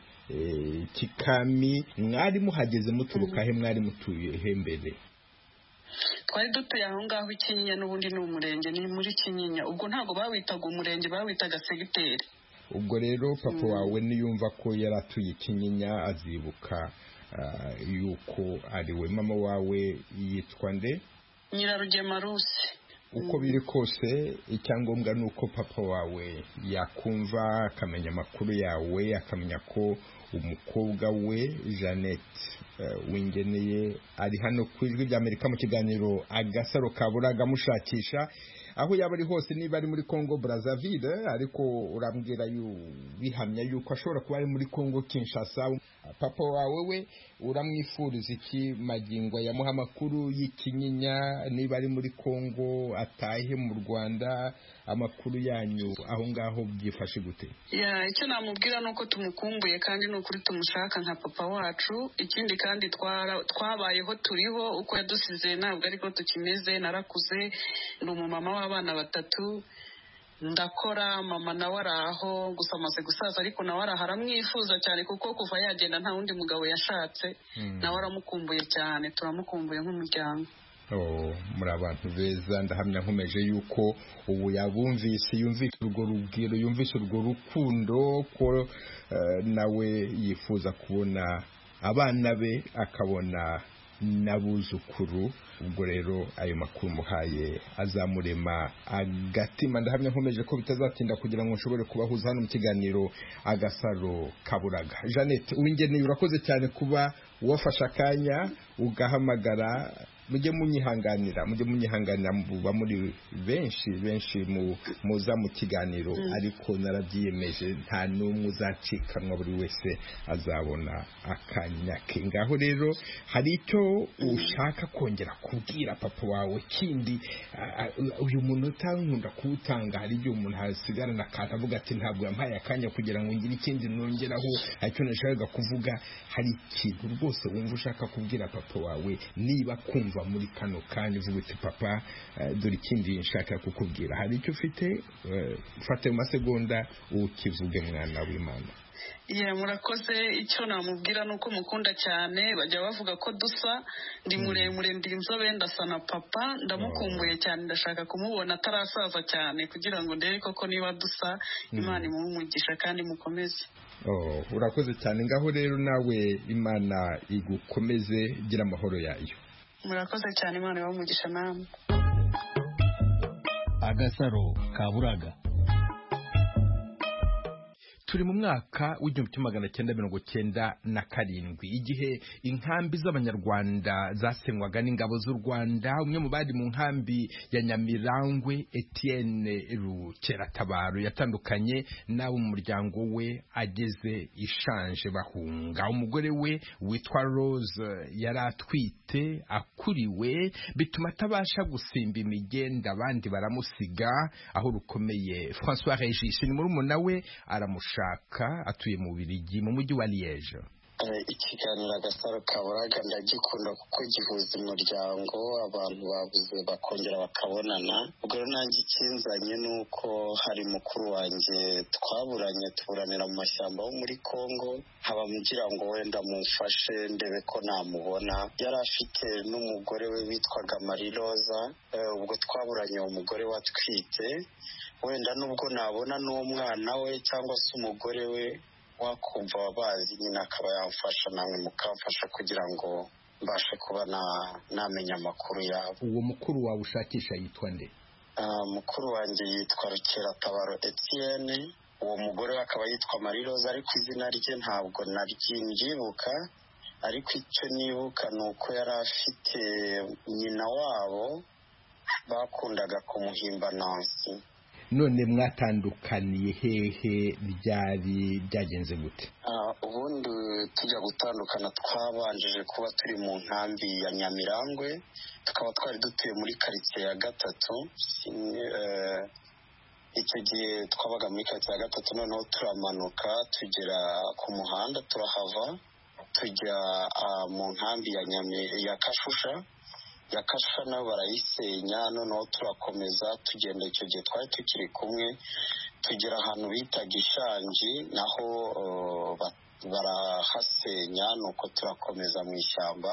Kikami. Mwari muhageze muturuka he? Mwari mutuye he mbere? Twari dutuye aho ngaho Kinyinya, n'ubundi ni umurenge, ni muri Kinyinya. Ubwo ntabwo bawitaga umurenge, bawitaga segiteri. Ubwo rero papa wawe niyumva ko yari atuye Kinyinya azibuka yuko ari we. Mama wawe yitwa nde? Nyirarugema Rusi. Uko biri kose icyangombwa ni uko papa wawe yakumva akamenya amakuru yawe, akamenya ko umukobwa we Jeannette Uwingeneye ari hano ku Ijwi ry'Amerika mu kiganiro Agasaro Kaburaga amushakisha aho yaba ari hose, niba ari muri Congo Brazzaville, ariko urambwira bihamya yuko ashobora kuba ari muri Congo Kinshasa. Papa wawe we uramwifuriza iki magingo yamuha amakuru y'Ikinyinya? Niba ari muri Congo atahe mu Rwanda, amakuru yanyu aho ngaho byifashe gute? Ya icyo namubwira nuko tumukumbuye kandi nukuri tumushaka nka papa wacu. Ikindi kandi twara twabayeho turiho, uko yadusize ntabwo ariko tukimeze. Narakuze, ndi umumama w'abana batatu, ndakora, mama nawe araho, gusa amaze gusaza ariko nawe araho, aramwifuza cyane kuko kuva yagenda nta wundi mugabo yashatse. mm. nawe aramukumbuye cyane, turamukumbuye nk'umuryango. Oh, muri abantu beza. Ndahamya nkomeje yuko ubu yabumvise, yumvise urwo rubwiro, yumvise urwo rukundo, ko uh, nawe yifuza kubona abana be, akabona n'abuzukuru. Ubwo rero ayo makuru muhaye azamurema agatima. Ndahamya nkomeje ko bitazatinda kugira ngo nshobore kubahuza hano mu kiganiro Agasaro Kaburaga. Jeannette Uwingeneye, urakoze cyane kuba wafashe akanya ugahamagara. Mujye munyihanganira, mujye munyihanganira, muba muri benshi benshi muza mu kiganiro, ariko narabyiyemeje nta n'umwe uzacikanwa, buri wese azabona akanya ke. Ngaho rero hari icyo ushaka kongera kubwira papa wawe kindi? Uyu munota nkunda kuwutanga, hari igihe umuntu hasigarana akantu avuga ati ntabwo yampaye akanya kugira ngo ngire ikindi nongeraho, icyo nashakaga kuvuga. Hari ikintu rwose wumva ushaka kubwira papa wawe, niba kumva muri kano kandi uvuga uti papa dore ikindi nshaka kukubwira? Hari icyo ufite? Fate mu masegonda ukivuge, mwana w'Imana. Ye murakoze. Icyo namubwira nuko mukunda cyane. Bajya bavuga ko dusa, ndi muremure, ndi inzobe, ndasa na papa. Ndamukumbuye cyane, ndashaka kumubona atarasaza cyane kugira ngo ndebe koko niba dusa. Imana imumugisha kandi mukomeze. Oh, urakoze cyane. Ngaho rero nawe Imana igukomeze, gira amahoro yayo. Murakoze cyane, Imana ibumugisha namwe. Agasaro Kaburaga. Turi mu mwaka w'igihumbi kimwe magana cyenda mirongo cyenda na karindwi, igihe inkambi z'Abanyarwanda zasenywaga n'ingabo z'u Rwanda. Umwe mu bari mu nkambi ya Nyamirangwe, Etienne Rukeratabaro, yatandukanye n'abo mu muryango we ageze Ishanje bahunga. Umugore we witwa Rose yari atwite, akuriwe, bituma atabasha gusimba imigenda, abandi baramusiga aho rukomeye. François Regis ni murumuna we, aramushaka, atuye mu Bubiligi mu mujyi wa Liège. Ikiganiro Agasaro Kaburaga ndagikunda kuko gihuza umuryango, abantu babuze bakongera bakabonana. Ubwo nanjye ikinzanye nuko hari mukuru wanjye twaburanye, tuburanira mu mashyamba yo muri Congo, haba mugira ngo wenda mumfashe ndebe ko namubona. Yari afite n'umugore we witwaga Marie Rosa. Ubwo twaburanye uwo mugore watwite, wenda nubwo nabona n'umwana we cyangwa se umugore we wakumva wabazi nyine akaba yamfasha, namwe mukamfasha kugira ngo mbashe kuba namenya amakuru yabo. Uwo mukuru wawe ushakisha yitwa nde? Mukuru wanjye yitwa Rukeratabaro Etienne. Uwo mugore we akaba yitwa Marie Rose, ariko izina rye ntabwo naryimyibuka, ariko icyo nibuka ni uko yari afite nyina wabo bakundaga kumuhimba Nancy. None mwatandukaniye hehe byari byagenze gute? Ubundi tujya gutandukana twabanjije kuba turi mu nkambi ya Nyamirangwe, tukaba twari dutuye muri quartier ya gatatu. Icyo gihe twabaga muri quartier ya gatatu, noneho turamanuka tugera ku muhanda turahava tujya mu nkambi ya Nyami ya Kashusha. ya Kashusha nayo barayisenya, noneho turakomeza tugenda. Icyo gihe twari tukiri kumwe tugera ahantu bita Gishangi, naho barahasenya, nuko turakomeza mu ishyamba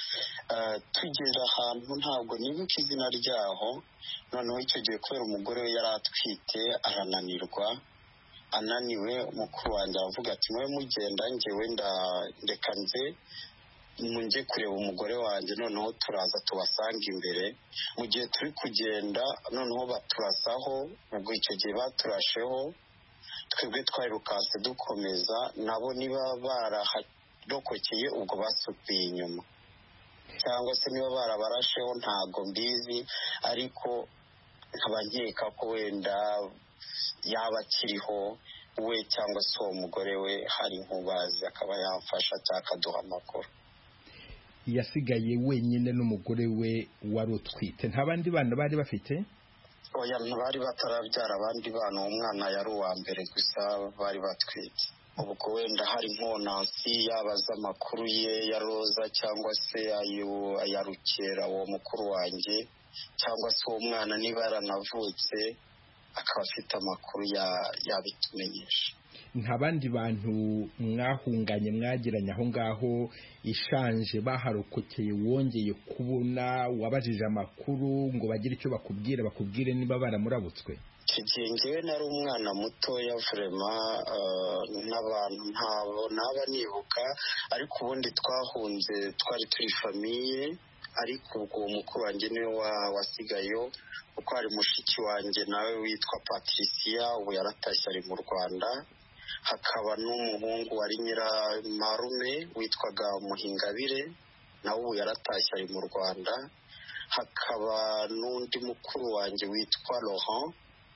tugera ahantu ntabwo nibuka izina ryaho. Noneho icyo gihe kubera umugore we yari atwite arananirwa, ananiwe mukuru wanjye aravuga ati mwe mugenda njyewe ndeka nze munjye kureba umugore wanjye, noneho turaza tubasanga imbere. Mu gihe turi kugenda noneho baturasaho, ubwo icyo gihe baturasheho twebwe twarirukase dukomeza, nabo niba baraharokokeye ubwo basubiye inyuma cyangwa se niba barabarasheho ntago mbizi, ariko nkaba nkeka ko wenda yaba akiriho we cyangwa se uwo mugore we hari nk'ubazi akaba yamfasha cyangwa akaduha amakuru. Yasigaye wenyine n'umugore we wari utwite, nta bandi bana bari bafite? Oya, ntibari batarabyara abandi bana, umwana yari uwa mbere gusa bari batwite. Ubwo wenda hari Nancy yabaza amakuru ye ya Roza cyangwa se ayo ya Rukera uwo mukuru wanjye, cyangwa se uwo mwana niba yaranavutse akaba afite amakuru yabitumenyesha. Nta bandi bantu mwahunganye mwagiranye aho ngaho Ishanje baharokokeye wongeye kubona, wabajije amakuru ngo bagire icyo bakubwira bakubwire niba baramurabutswe? Icyo gihe ngewe nari umwana mutoya vrema, n'abantu ntabo naba nibuka, ariko ubundi twahunze twari turi famiye, ariko ubwo mukuru wanjye niwe wasigayo kuko hari mushiki wanjye nawe witwa Patricia, ubu yaratashye ari mu Rwanda. Hakaba n'umuhungu wari nyiramarume witwaga Muhingabire, nawe ubu yaratashye ari mu Rwanda. Hakaba n'undi mukuru wanjye witwa Laurent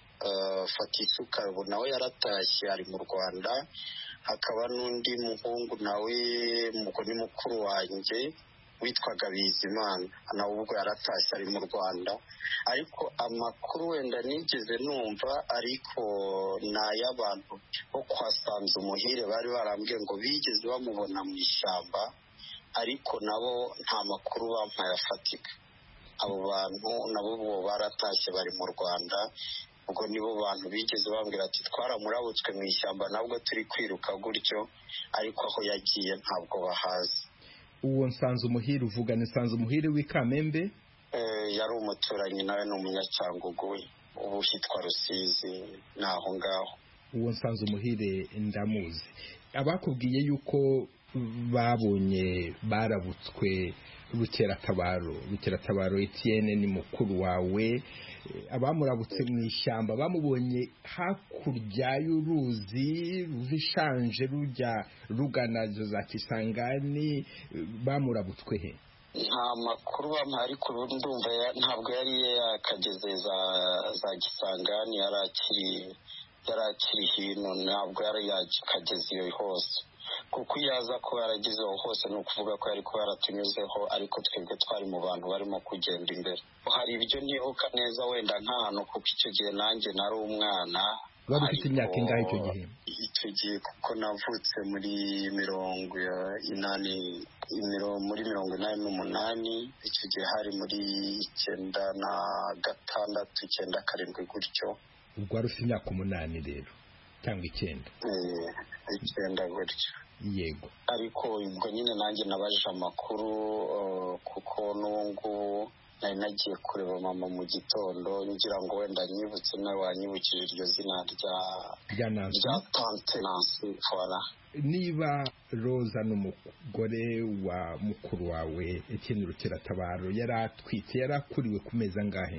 Fatisuka, ubu nawe yaratashye ari mu Rwanda. Hakaba n'undi muhungu nawe mugo ni mukuru wanjye witwaga Bizimana, nawe ubwo yaratashye ari mu Rwanda. Ariko amakuru wenda nigeze numva ariko n'ay'abantu bo kwasanze umuhire bari barambwiye ngo bigeze bamubona mu ishyamba, ariko nabo nta makuru bampaye afatika. Abo bantu nabo bo baratashye bari mu Rwanda, ubwo nibo bantu bigeze bambwira ati twaramurabutswe mu ishyamba nabwo turi kwiruka gutyo, ariko aho yagiye ntabwo bahazi. Uwo Nsanze umuhire uvuga ni Nsanze umuhire w'Ikamembe? Eh, yari umuturanyi nawe n'umunyacyangugu, ubu hitwa Rusizi naho ngaho. Uwo Nsanze umuhire ndamuzi. Abakubwiye yuko babonye barabutswe Rukeratabaro, Rukeratabaro Etienne ni mukuru wawe, abamurabutse mu ishyamba bamubonye hakurya y'uruzi ruvishanje rujya rugana za Kisangani, bamurabutswe he? Nta makuru bampa, ariko ndumva ntabwo yari yakageze za za Kisangani, yarakiri yarakiri hino, ntabwo yari yakageze iyo hose, kuko yaza ko yaragize aho hose ni ukuvuga ko yari ko yaratunyuzeho, ariko twebwe twari mu bantu barimo kugenda imbere. Hari ibyo ntibuka neza wenda nk'ahantu, kuko icyo gihe nanjye nari umwana. Wari ufite imyaka ingahe icyo gihe? Icyo gihe kuko navutse muri mirongo inani muri mirongo inani n'umunani, icyo gihe hari muri icyenda na gatandatu icyenda karindwi gutyo. Ubwo wari ufite imyaka umunani rero cyangwa icyenda? Eh, icyenda gutyo. Yego. Ariko ubwo nyine nanjye nabajije amakuru, kuko n'ubu nari nagiye kureba mama mu gitondo ngira ngo wenda nyibutse nawe wanyibukije iryo zina rya rya Tante Nancy. Voilà. Niba Roza n'umugore wa mukuru wawe Etienne Rukeratabaro yaratwite, yarakuriwe ku meza ngahe?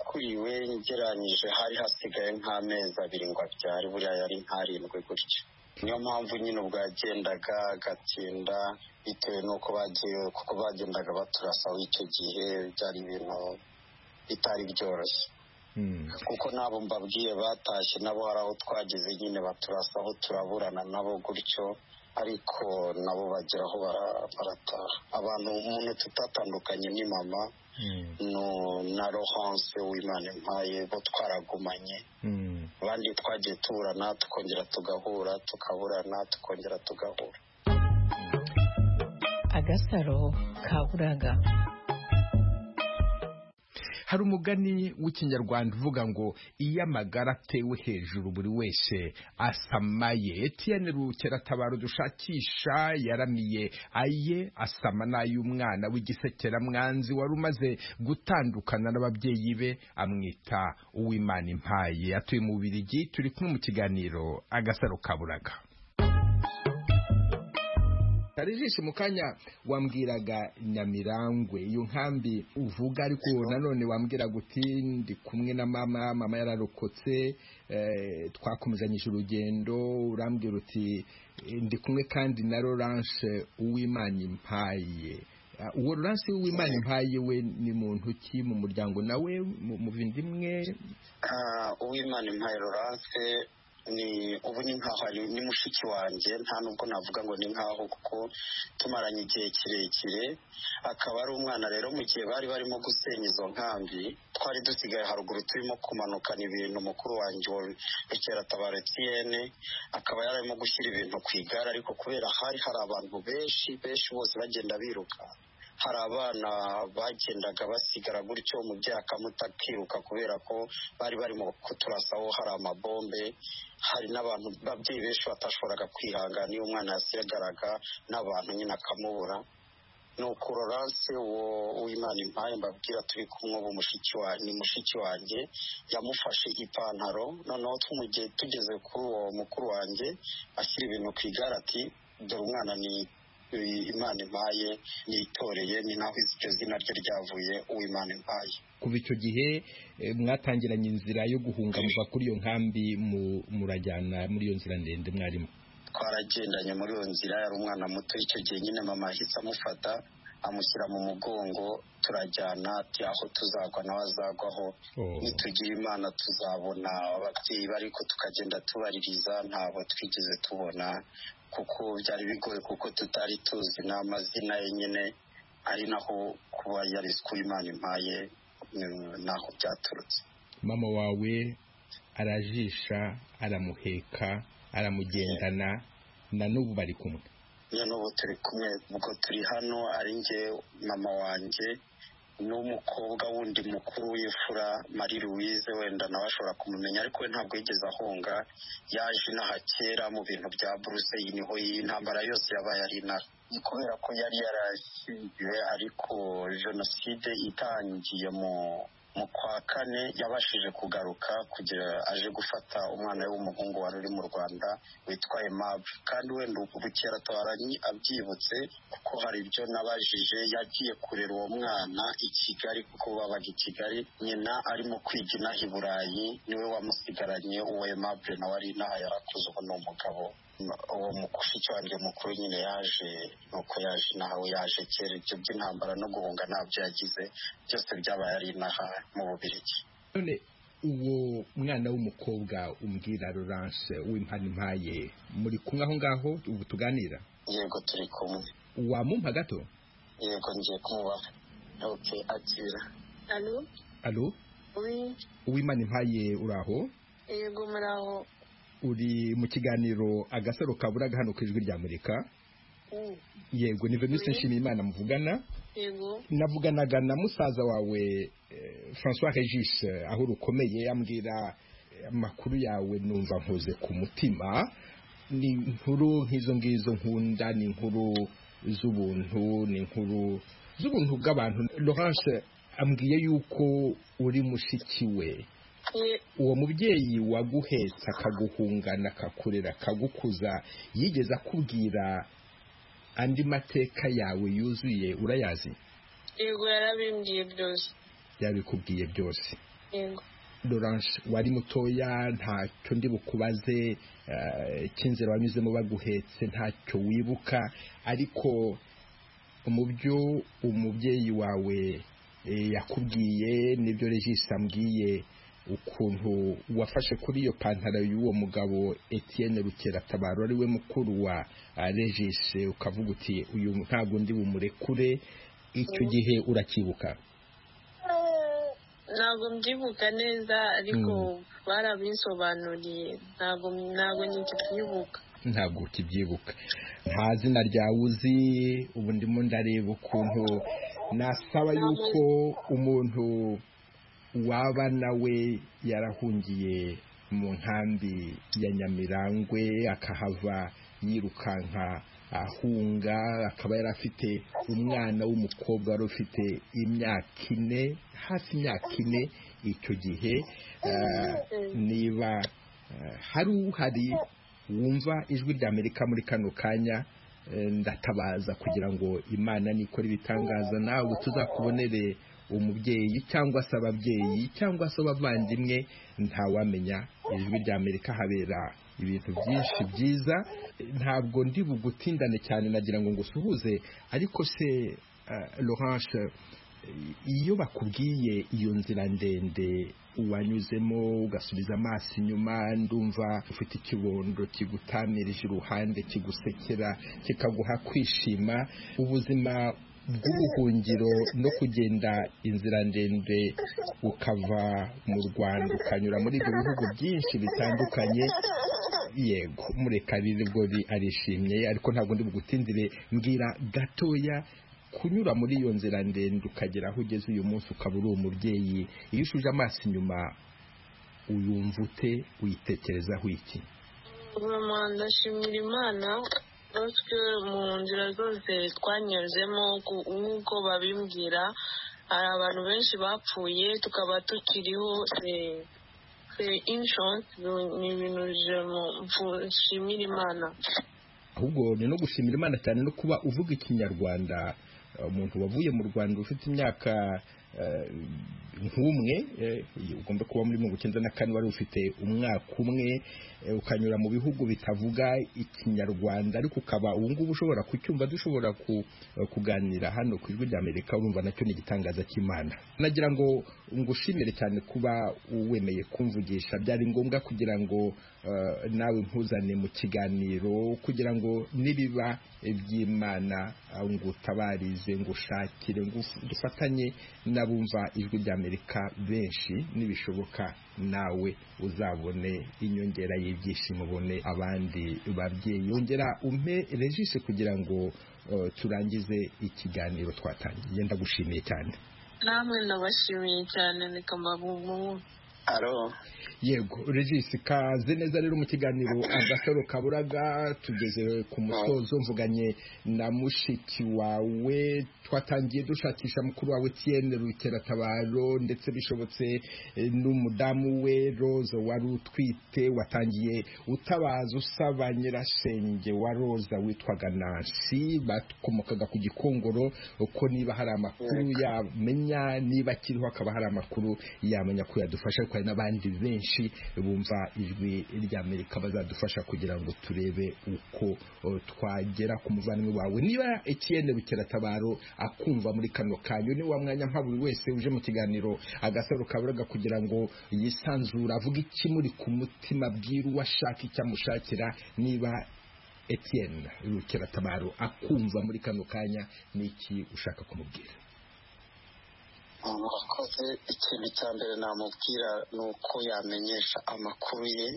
Yarakuriwe ngeranyije hari hasigaye nk'amezi abiri ngo abyare, buriya yari nkarindwi gutyo. niyo mpamvu nyine ubwo yagendaga agatinda bitewe n'uko bagiye kuko bagendaga baturasaho icyo gihe byari ibintu bitari byoroshye kuko nabo mbabwiye batashye nabo hari aho twageze nyine baturasaho turaburana nabo gutyo ariko nabo bageraho barataha. Abantu umuntu tutatandukanye ni mama no na Laurence Uwimana Impaye bo twaragumanye, abandi twagiye tuburana tukongera tugahura tukaburana tukongera tugahura. Agasaro kaburaga. Hari umugani w'ikinyarwanda uvuga ngo iyo amagara atewe hejuru buri wese asamaye. Etienne Rukeratabaro dushakisha yaramiye aye asama n'ay'umwana w'igisekeramwanzi wari umaze gutandukana n'ababyeyi be, amwita Uwimana Impaye. Atuye mu Bubiligi, turi kumwe mu kiganiro Agasaro kaburaga. Tarijishe mukanya wambwiraga Nyamirangwe, iyo nkambi uvuga, ariko nanone wambwira guti ndi kumwe na mama mama yararokotse, eh, twakomezanyije urugendo, urambwira uti ndi kumwe kandi na Laurence Uwimana Impaye. Uwo Laurence Uwimana Impaye we ni muntu ki mu muryango nawe mu vindimwe? Ah, Uwimana Impaye Laurence ni ubu ni nkaho ari ni mushiki wanjye, nta nubwo navuga ngo ni nkaho kuko tumaranye igihe kirekire. Akaba ari umwana rero mu gihe bari barimo gusenya izo nkambi, twari dusigaye haruguru turimo kumanukana ibintu. Mukuru wanjye Rukeratabaro Etienne akaba yararimo gushyira ibintu ku igare, ariko kubera hari hari abantu benshi benshi bose bagenda biruka, hari abana bagendaga basigara gutyo, umubyeyi akamuta akiruka kubera ko bari barimo kuturasaho hari amabombe. Hari n'abantu babyeyi benshi batashoboraga kwihangana iyo umwana yasigaraga n'abantu nyine akamubura. Nuko Laurence uwo Uwimana Impaye mbabwira turi kumwe ubu mushiki wa ni mushiki wanjye yamufashe ipantaro, noneho tumugiye tugeze kuri uwo mukuru wanjye ashyira ibintu ku igare ati dore umwana ni Imana Impaye nitoreye, ni naho iryo zina rye ryavuye Uwimana Impaye. Kuva icyo gihe mwatangiranye inzira yo guhunga muva kuri iyo nkambi murajyana muri iyo nzira ndende mwarimo? Twaragendanye muri iyo nzira, yari umwana muto icyo gihe nyine mama ahise amufata amushyira mu mugongo, turajyana ati aho tuzagwa nawe azagwaho, nitugira Imana tuzabona ababyeyi, ariko tukagenda tubaririza ntabo twigeze tubona kuko byari bigoye kuko tutari tuzi n'amazina ye nyine, ari naho kuba yariswe Uwimana Impaye naho byaturutse. Mama wawe arajisha, aramuheka, aramugendana, na n'ubu bari kumwe? Ya n'ubu turi kumwe, ubwo turi hano ari njye mama wanjye n'umukobwa wundi mukuru w'ifura Marie Louise, wenda nawe ashobora kumumenya, ariko we ntabwo yigeze ahunga, yaje inaha kera mu bintu bya Bruxelles, niho intambara yose yabaye ari inaha. Ni kubera ko yari yarashyingiwe, ariko jenoside itangiye mu mu kwa kane yabashije kugaruka kugira aje gufata umwana we w'umuhungu wari uri mu Rwanda witwa Aimable. Kandi wenda ubu kera twaranye abyibutse kuko hari ibyo nabajije, yagiye kurera uwo mwana i Kigali kuko babaga i Kigali, nyina arimo kwiga inaha i Burayi, niwe wamusigaranye uwo Aimable nawe ari inaha yarakuze, ubu ni umugabo. Uwo mushiki wanjye mukuru nyine yaje nuko yaje nawe yaje kera, ibyo by'intambara no guhunga ntabyo yagize, byose byabaye ari inaha mu Bubiligi. None uwo mwana w'umukobwa umbwira Laurence Uwimana Impaye muri kumwe aho ngaho ubu tuganira? Yego turi kumwe. Wamumpa gato? Yego ngiye kumubaha. Okay, akira. Allo? Allo? Oui. Uwimana Impaye uraho? Yego muraho. Uri mu kiganiro Agasaro kaburaga hano ku Ijwi rya Amerika? Mm. Yego, ni Venus Nshimiyimana muvugana? Yego. Navuganaga na musaza wawe eh, François Regis, aho rukomeye, ambwira amakuru yawe numva nkoze ku mutima. Ni inkuru nk'izo ngizo nkunda, ni inkuru z'ubuntu, ni inkuru z'ubuntu bw'abantu. Laurence ambwiye yuko uri mushiki we. Uwo mubyeyi waguhetsa akaguhungana akakurera akagukuza yigeze akubwira andi mateka yawe yuzuye urayazi? Yego, yarabimbwiye byose. Yabikubwiye byose? Yego. Laurence wari mutoya ntacyo ndi bukubaze cy'inzira wanyuzemo baguhetse ntacyo wibuka ariko mu byo umubyeyi wawe yakubwiye nibyo Regis ambwiye ukuntu wafashe kuri iyo pantaro y'uwo mugabo Etienne Rukeratabaro ari we mukuru wa Regis ukavuga uti uyu ntabwo ndi bumurekure icyo gihe urakibuka? ntabwo mbyibuka neza ariko barabisobanuriye ntabwo ntabwo nikibyibuka ntabwo ukibyibuka nta zina ryawe uzi ubu ndimo ndareba ukuntu nasaba yuko umuntu waba nawe yarahungiye mu nkambi ya Nyamirangwe akahava yirukanka ahunga akaba yari afite umwana w'umukobwa wari ufite imyaka ine hafi imyaka ine icyo gihe niba hari uhari wumva ijwi rya Amerika muri kano kanya ndatabaza kugira ngo Imana nikora ibitangaza nawe tuzakubonere umubyeyi cyangwa se ababyeyi cyangwa se abavandimwe ntawamenya ijwi rya Amerika habera ibintu byinshi byiza ntabwo ndi bugutindane cyane nagira ngo ngusuhuze ariko se Laurence iyo bakubwiye iyo nzira ndende wanyuzemo ugasubiza amaso inyuma ndumva ufite ikibondo kigutamirije iruhande kigusekera kikaguha kwishima ubuzima bw'ubuhungiro no kugenda inzira ndende ukava mu Rwanda ukanyura muri ibyo bihugu byinshi bitandukanye yego mureka ribwo arishimye ariko ntabwo ndi bugutindire mbwira gatoya kunyura muri iyo nzira ndende ukagera aho ugeze uyu munsi ukaba uri umubyeyi iyo ushuje amaso inyuma uyumva ute uyitekerezaho iki? ndashimira Imana natwe mu nzira zose twanyuzemo nk'uko babimbwira hari abantu benshi bapfuye tukaba tukiriho insurance ni ibintu nshimira Imana ahubwo ni no gushimira Imana cyane no kuba uvuga ikinyarwanda umuntu wavuye mu Rwanda ufite imyaka nk'umwe ugomba kuba muri mirongo icyenda na kane wari ufite umwaka umwe ukanyura mu bihugu bitavuga ikinyarwanda ariko ukaba ubu ngubu ushobora kucyumva dushobora kuganira hano ku ijwi rya Amerika urumva nacyo ni igitangaza cy'Imana nagira ngo ngushimire cyane kuba wemeye kumvugisha byari ngombwa kugira ngo nawe mpuzane mu kiganiro kugira ngo nibiba iby'Imana ngutabarize ngushakire dufatanye n'abumva ijwi rya Amerika benshi nibishoboka nawe uzabone inyongera y'ibyishimo ubone abandi babyeyi yongera umpe Regis kugira ngo uh, turangize ikiganiro twatangiye ndagushimiye cyane namwe ndabashimiye cyane nikambabumu aro yego Regis kaze neza rero mu kiganiro Agasaro Kaburaga tugeze ku musozo mvuganye na mushiki wawe twatangiye dushakisha mukuru wawe Etienne Rukeratabaro ndetse bishobotse n'umudamu we Rose wari utwite watangiye utabaza usaba nyirasenge wa Rose witwaga Nancy bakomokaga ku Gikongoro uko niba hari amakuru yamenya niba kiriho akaba hari amakuru yamenya ko yadufasha ko n'abandi benshi bumva ijwi rya Amerika bazadufasha kugira ngo turebe uko twagera ku muvandimwe wawe niba Etienne Rukeratabaro akumva muri kano kanyo ni wa mwanya mpa buri wese uje mu kiganiro Agasaro Kaburaga kugira ngo yisanzura avuga ikimuri ku mutima bwira uwashaka icyamushakira niba Etienne Rukeratabaro akumva muri kano kanya niki ushaka kumubwira? murakoze ikintu cya mbere namubwira ni uko yamenyesha amakuru ye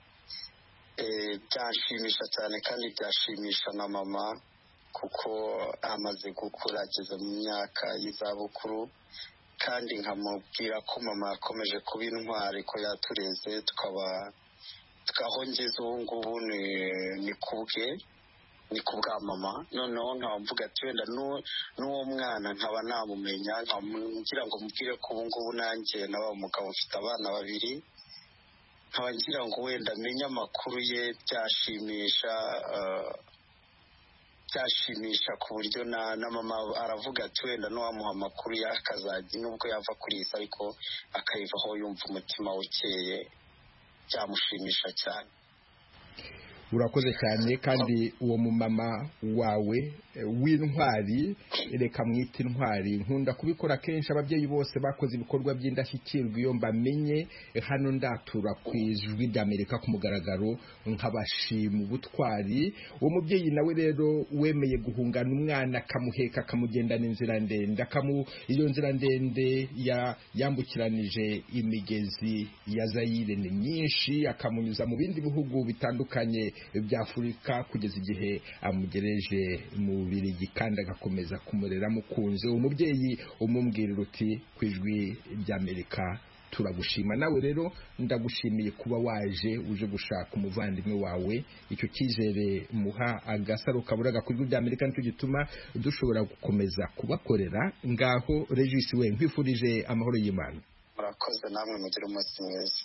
byashimisha cyane kandi byashimisha na mama kuko amaze gukura ageze mu myaka y'izabukuru kandi nkamubwira ko mama yakomeje kuba intwari ko yatureze tukaba twahongeze ubu ngubu ni kubwe ni kubwa mama noneho nkamvuga ati wenda n'uwo mwana nkaba namumenya ngira ngo mubwire ko ubu ngubu nanjye nawe umugabo ufite abana babiri nkaba ngira ngo wenda amenye amakuru ye byashimisha byashimisha ku buryo na na mama aravuga ati wenda n'uwamuha amakuru yakazajya nubwo yava kuri iyi ariko akayivaho yumva umutima ukeye byamushimisha cyane. Urakoze cyane kandi uwo mumama wawe w'intwari reka mwita intwari nkunda kubikora kenshi ababyeyi bose bakoze ibikorwa by'indashyikirwa iyo mbamenye hano ndatura ku ijwi ry'Amerika ku mugaragaro nkabashima ubutwari. uwo mubyeyi nawe rero wemeye guhungana umwana akamuheka akamugendana inzira ndende akamu iyo nzira ndende ya yambukiranije imigezi ya Zaire ni myinshi akamunyuza mu bindi bihugu bitandukanye bya Afurika kugeza igihe amugereje mu Bubiligi kandi agakomeza kumurera mukunze. umubyeyi umubwirira uti ku ijwi ry'Amerika turagushima. nawe rero ndagushimiye kuba waje uje gushaka umuvandimwe wawe. icyo cyizere muha Agasaro Kaburaga ku ijwi ry'Amerika nicyo gituma dushobora gukomeza kubakorera. ngaho Regis we nkwifurije amahoro y'Imana. Murakoze namwe mugire umunsi mwiza.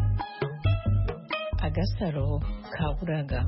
Agasaro Kaburaga.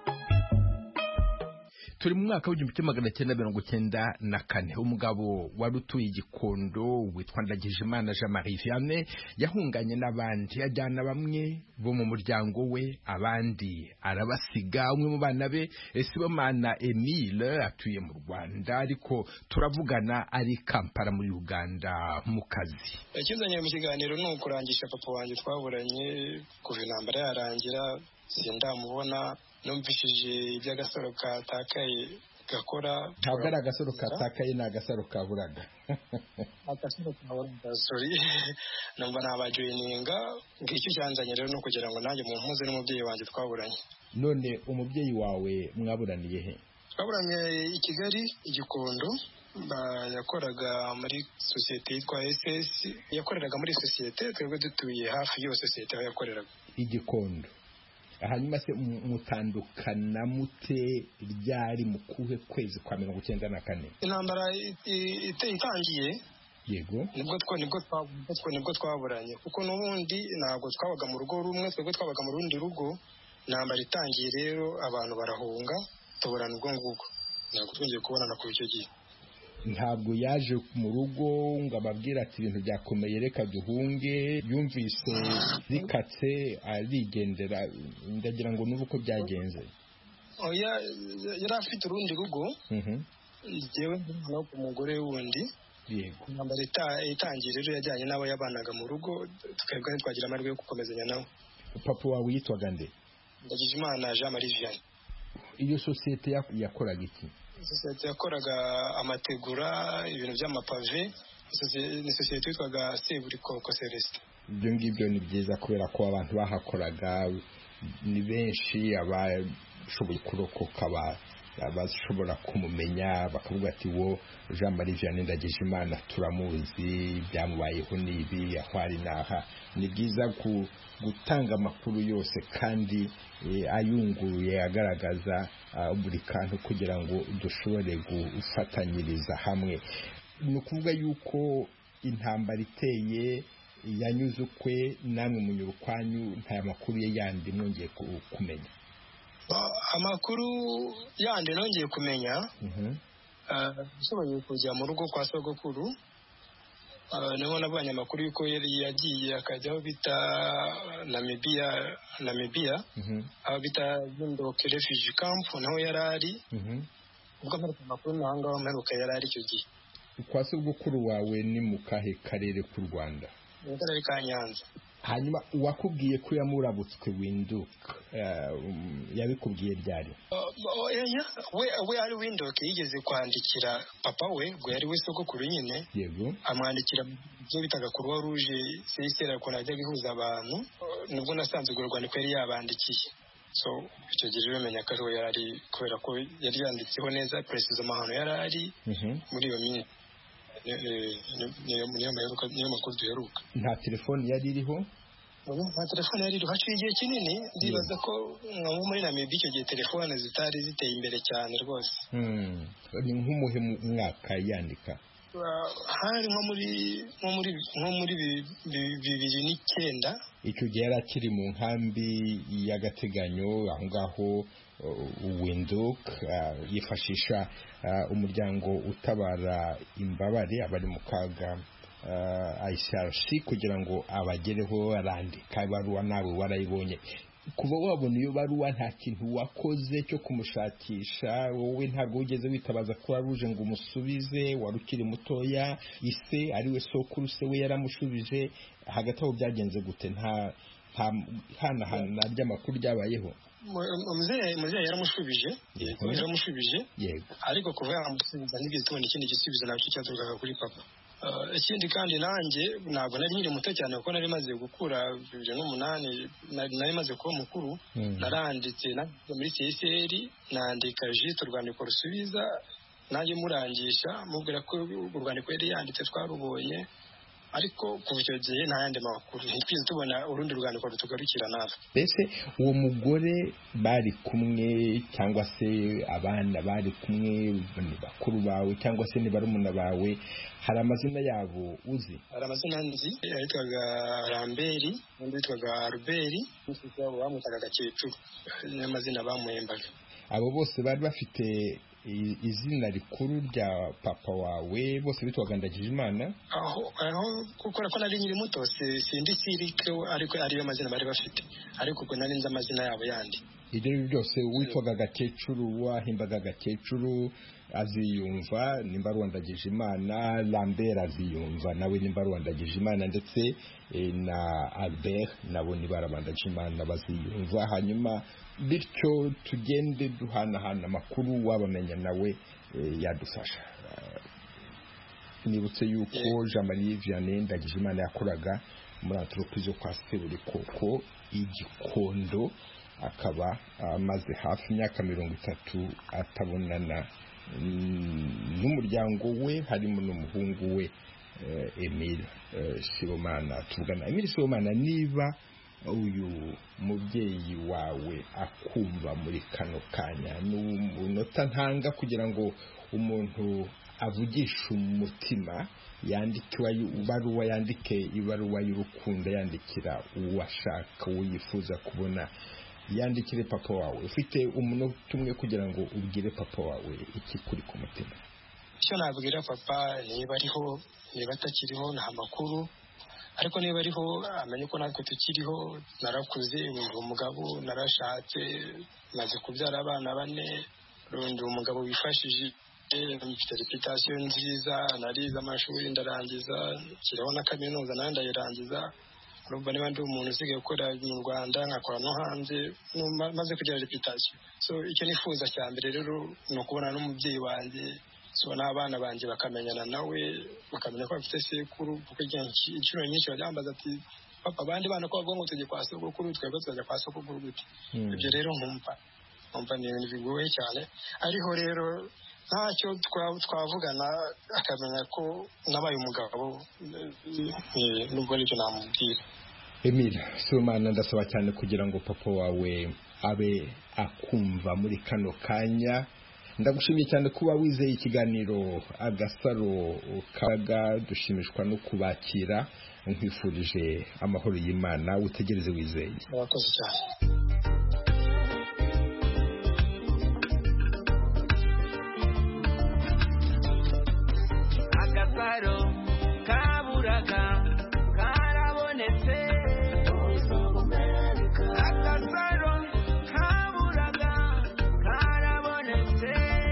Turi mu mwaka w'igihumbi kimwe magana cyenda mirongo cyenda na kane. umugabo wari utuye Igikondo witwa Ndagijimana Jean Marie Vianney yahunganye n'abandi ajyana bamwe bo mu muryango we abandi arabasiga. umwe mu bana be Sibomana Emile atuye mu Rwanda ariko turavugana ari Kampala muri Uganda mu kazi. Ikizanye mu kiganiro ni ukurangisha papa wanjye twaburanye kuva intambara yarangira sindamubona. Numvishije iby'agasaro katakaye gakora. Ntabwo ari agasaro katakaye ni agasaro kaburaga. Agasaro kaburaga sorry. Numva nabajoyininga ngicyo cyanzanye rero no kugira ngo nanjye mu mpuze n'umubyeyi wanjye twaburanye. None umubyeyi wawe mwaburaniye he? Twaburanye i Kigali Igikondo. yakoraga muri sosiyete yitwa S S yakoreraga muri sosiyete twebwe dutuye hafi yo sosiyete aho yakoreraga Igikondo. hanyuma se mutandukana mute ryari mu kuhe kwezi kwa mirongo cyenda na kane? Intambara itangiye yego nibwo two nibwo twabwo nibwo twaburanye kuko n'ubundi ntabwo twabaga mu rugo rumwe twebwe twabaga mu rundi rugo. Intambara itangiye rero abantu barahunga tuburana ubwo ngubwo ntabwo twongeye kubonana ku icyo gihe. Ntabwo yaje mu rugo ngo ababwira ati ibintu byakomeye reka duhunge. Yumvise rikatse arigendera. Ndagira ngo nuko uko byagenze. Oya yari afite urundi rugo. Mhm. Jewe no ku mugore wundi. Yego. Intambara itangiye rero yajyanye nabo yabanaga mu rugo twebwe twagira amahirwe yo gukomezanya nawe. Papa wawe yitwaga nde? Ndagijimana Jean Marie Vianney. Iyo sosiyete yakoraga iki? Sosiyete yakoraga amategura ibintu by'amapave. Ni sosiyete yitwaga Seburikoko Celestin. Ibyo ngibyo ni byiza kubera ko abantu bahakoraga ni benshi abashoboye kurokoka abashobora kumumenya bakavuga ati wo Jean Marie Vianney Ndagijimana turamuzi byamubayeho nibi ahwari naha. Ni byiza ku gutanga amakuru yose kandi ayunguruye agaragaza buri kantu kugira ngo dushobore gufatanyiriza hamwe. Ni ukuvuga yuko intambara iteye yanyuze ukwe namwe munyurukwanyu nta makuru ye yandi mwongeye kumenya? Amakuru yandi nongeye kumenya nsobanuye kujya mu rugo kwa sogokuru. Niho nabonye amakuru yuko yari yagiye akajya aho bita Namibia Namibia aho bita Windhoek Refugee Camp naho yari ari. Ubwo mperuka amakuru nahangaho mperuka yari ari icyo gihe. Kwa sogokuru wawe ni mu kahe karere k'u Rwanda? Mu karere ka Nyanza. Hanyuma uwakubwiye ko yamurabutswe Windhoek yabikubwiye byari? we we ari Windhoek yigeze kwandikira papa we ngo yari we sogokuru nyine. Yego. Amwandikira byo bitaga Croix Rouge sisera ko najya gihuza abantu. Nubwo nasanze urwo rwandiko yari yabandikiye. So icyo gihe rero menya ko ariwe yari kubera ko yari yanditseho neza precise amahano yari ari muri iyo minsi. Niyo makuru duheruka. Nta telefoni yari iriho? Nta telefoni yari iriho haciye igihe kinini. Ndibaza ko nko muri Namibia icyo gihe telefone zitari ziteye imbere cyane rwose. Ni nk'umuhe mwaka yandika? Hari nko muri nko muri nko muri bibiri n'icyenda. Icyo gihe yari akiri mu nkambi y'agateganyo aho ngaho Windhoek yifashisha umuryango utabara imbabare abari mu kaga I C R C kugira ngo abagereho arandika ibaruwa nawe warayibonye kuva wabona iyo baruwa nta kintu wakoze cyo kumushakisha wowe ntabwo ugeze witabaza Croix Rouge ngo umusubize warukiri mutoya ise ariwe sokuru se we yaramushubije hagati aho byagenze gute nta hana hana ry'amakuru ryabayeho umuzeye umuzeye yaramushubije yaramushubije yego ariko kuva yamusubiza nibyo tubona ikindi gisubizo nacyo cyaturukaga kuri papa ikindi kandi nanjye ntabwo nari nkiri muto cyane kuko nari maze gukura bibiri n'umunani nari maze kuba mukuru naranditse muri C S R nandika jito urwandiko rusubiza nanjye murangisha mubwira ko urwandiko yari yanditse twarubonye ariko kuva icyo gihe nta yandi makuru ntitwize tubona urundi rwandiko rutugarukira natwe. Mbese uwo mugore bari kumwe cyangwa se abana bari kumwe ni bakuru bawe cyangwa se ni barumuna bawe hari amazina yabo uzi? Hari amazina nzi yitwaga Ramberi undi yitwaga Alberi n'undi wabo bamutaga Gakecuru n'amazina bamuhembaga. Abo bose bari bafite izina rikuru rya papa wawe bose bitwaga Ndagijimana? Aho aho kuko ko nari nyiri muto sindi sirike ariko ariyo mazina bari bafite ariko ko nari nzi amazina yabo yandi. Ibyo byose witwaga Gakecuru wahimbaga Gakecuru aziyumva nimba Ndagijimana, Lambert aziyumva nawe nimba Ndagijimana ndetse na Albert nabo ni barabandagijimana baziyumva hanyuma bityo tugende duhanahana amakuru wabamenya nawe yadufasha. Nibutse yuko Jean Marie Vianney Ndagijimana yakoraga muri entreprise kwa Seburikoko igikondo akaba amaze hafi imyaka mirongo itatu atabonana n'umuryango we harimo n'umuhungu we Emile Sibomana. Tuvugana Emile Sibomana, niba uyu mubyeyi wawe akumva muri kano kanya n'umunota ntanga kugira ngo umuntu avugisha umutima yandike ibaruwa yandike ibaruwa y'urukundo yandikira uwashaka uyifuza kubona yandikire papa wawe ufite umunota umwe kugira ngo ubwire papa wawe iki kuri ku mutima? Icyo nabwira papa niba ariho niba atakiriho nta makuru ariko niba ariho amenye ko natwe tukiriho narakuze ndi umugabo narashatse maze kubyara abana bane rundi umugabo wifashije mfite reputation nziza narize amashuri ndarangiza kiraho na kaminuza nandayirangiza urumva niba ndi umuntu usigaye gukora mu Rwanda nkakora no hanze maze kugira reputation. So icyo nifuza cya mbere rero ni ukubona n'umubyeyi wanjye so n'abana banjye bakamenyana nawe bakamenya ko bafite sekuru kuko inshuro nyinshi bajyambaza ati papa abandi bana ko bavuga ngo tujye kwa sogokuru twebwe tuzajya kwa sogokuru gute. Ibyo rero nkumva nkumva ni ibintu bigoye cyane ariko rero ntacyo twavugana akamenya ko nabaye umugabo nubwo aricyo namubwira. Emile Sibomana, ndasaba cyane kugira ngo papa wawe abe akumva muri kano kanya. Ndagushimiye cyane kuba wizeye ikiganiro Agasaro Kaga, dushimishwa no kubakira nkwifurije amahoro y'Imana utegereze wizeye. Murakoze cyane. Agasaro kaburaga karabonetse Agasaro kaburaga karabonetse.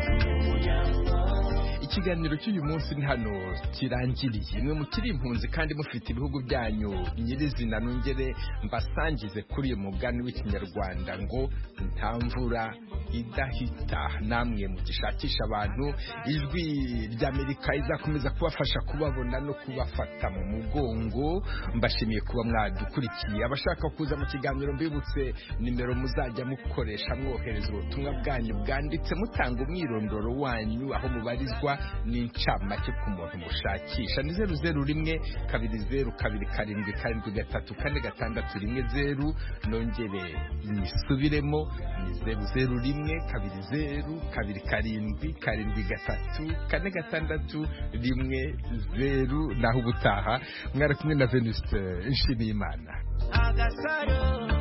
Ikiganiro cy'uyu munsi ni hano kirangiriye. Mwe mukiri impunzi kandi mufite ibihugu byanyu nyirizina nongere mbasangize kuri uyu mugani w'ikinyarwanda ngo nta mvura idahita. Namwe mugishakisha abantu ijwi ry'Amerika izakomeza kubafasha kubabona no kubafata mu mugongo. Mbashimiye kuba mwadukurikiye. Abashaka kuza mu kiganiro mbibutse nimero muzajya mukoresha mwohereza ubutumwa bwanyu bwanditse mutanga umwirondoro wanyu aho mubarizwa n'incamake ku muntu mushakisha. Ni zeru zeru rimwe kabiri zeru kabiri karindwi karindwi gatatu kane gatandatu rimwe zeru. Nongere nisubiremo ni zeru zeru rimwe kabiri zeru kabiri karindwi karindwi gatatu kane gatandatu rimwe zeru. Naho ubutaha mwari kumwe na Venuste Nshimiyimana. Agasaro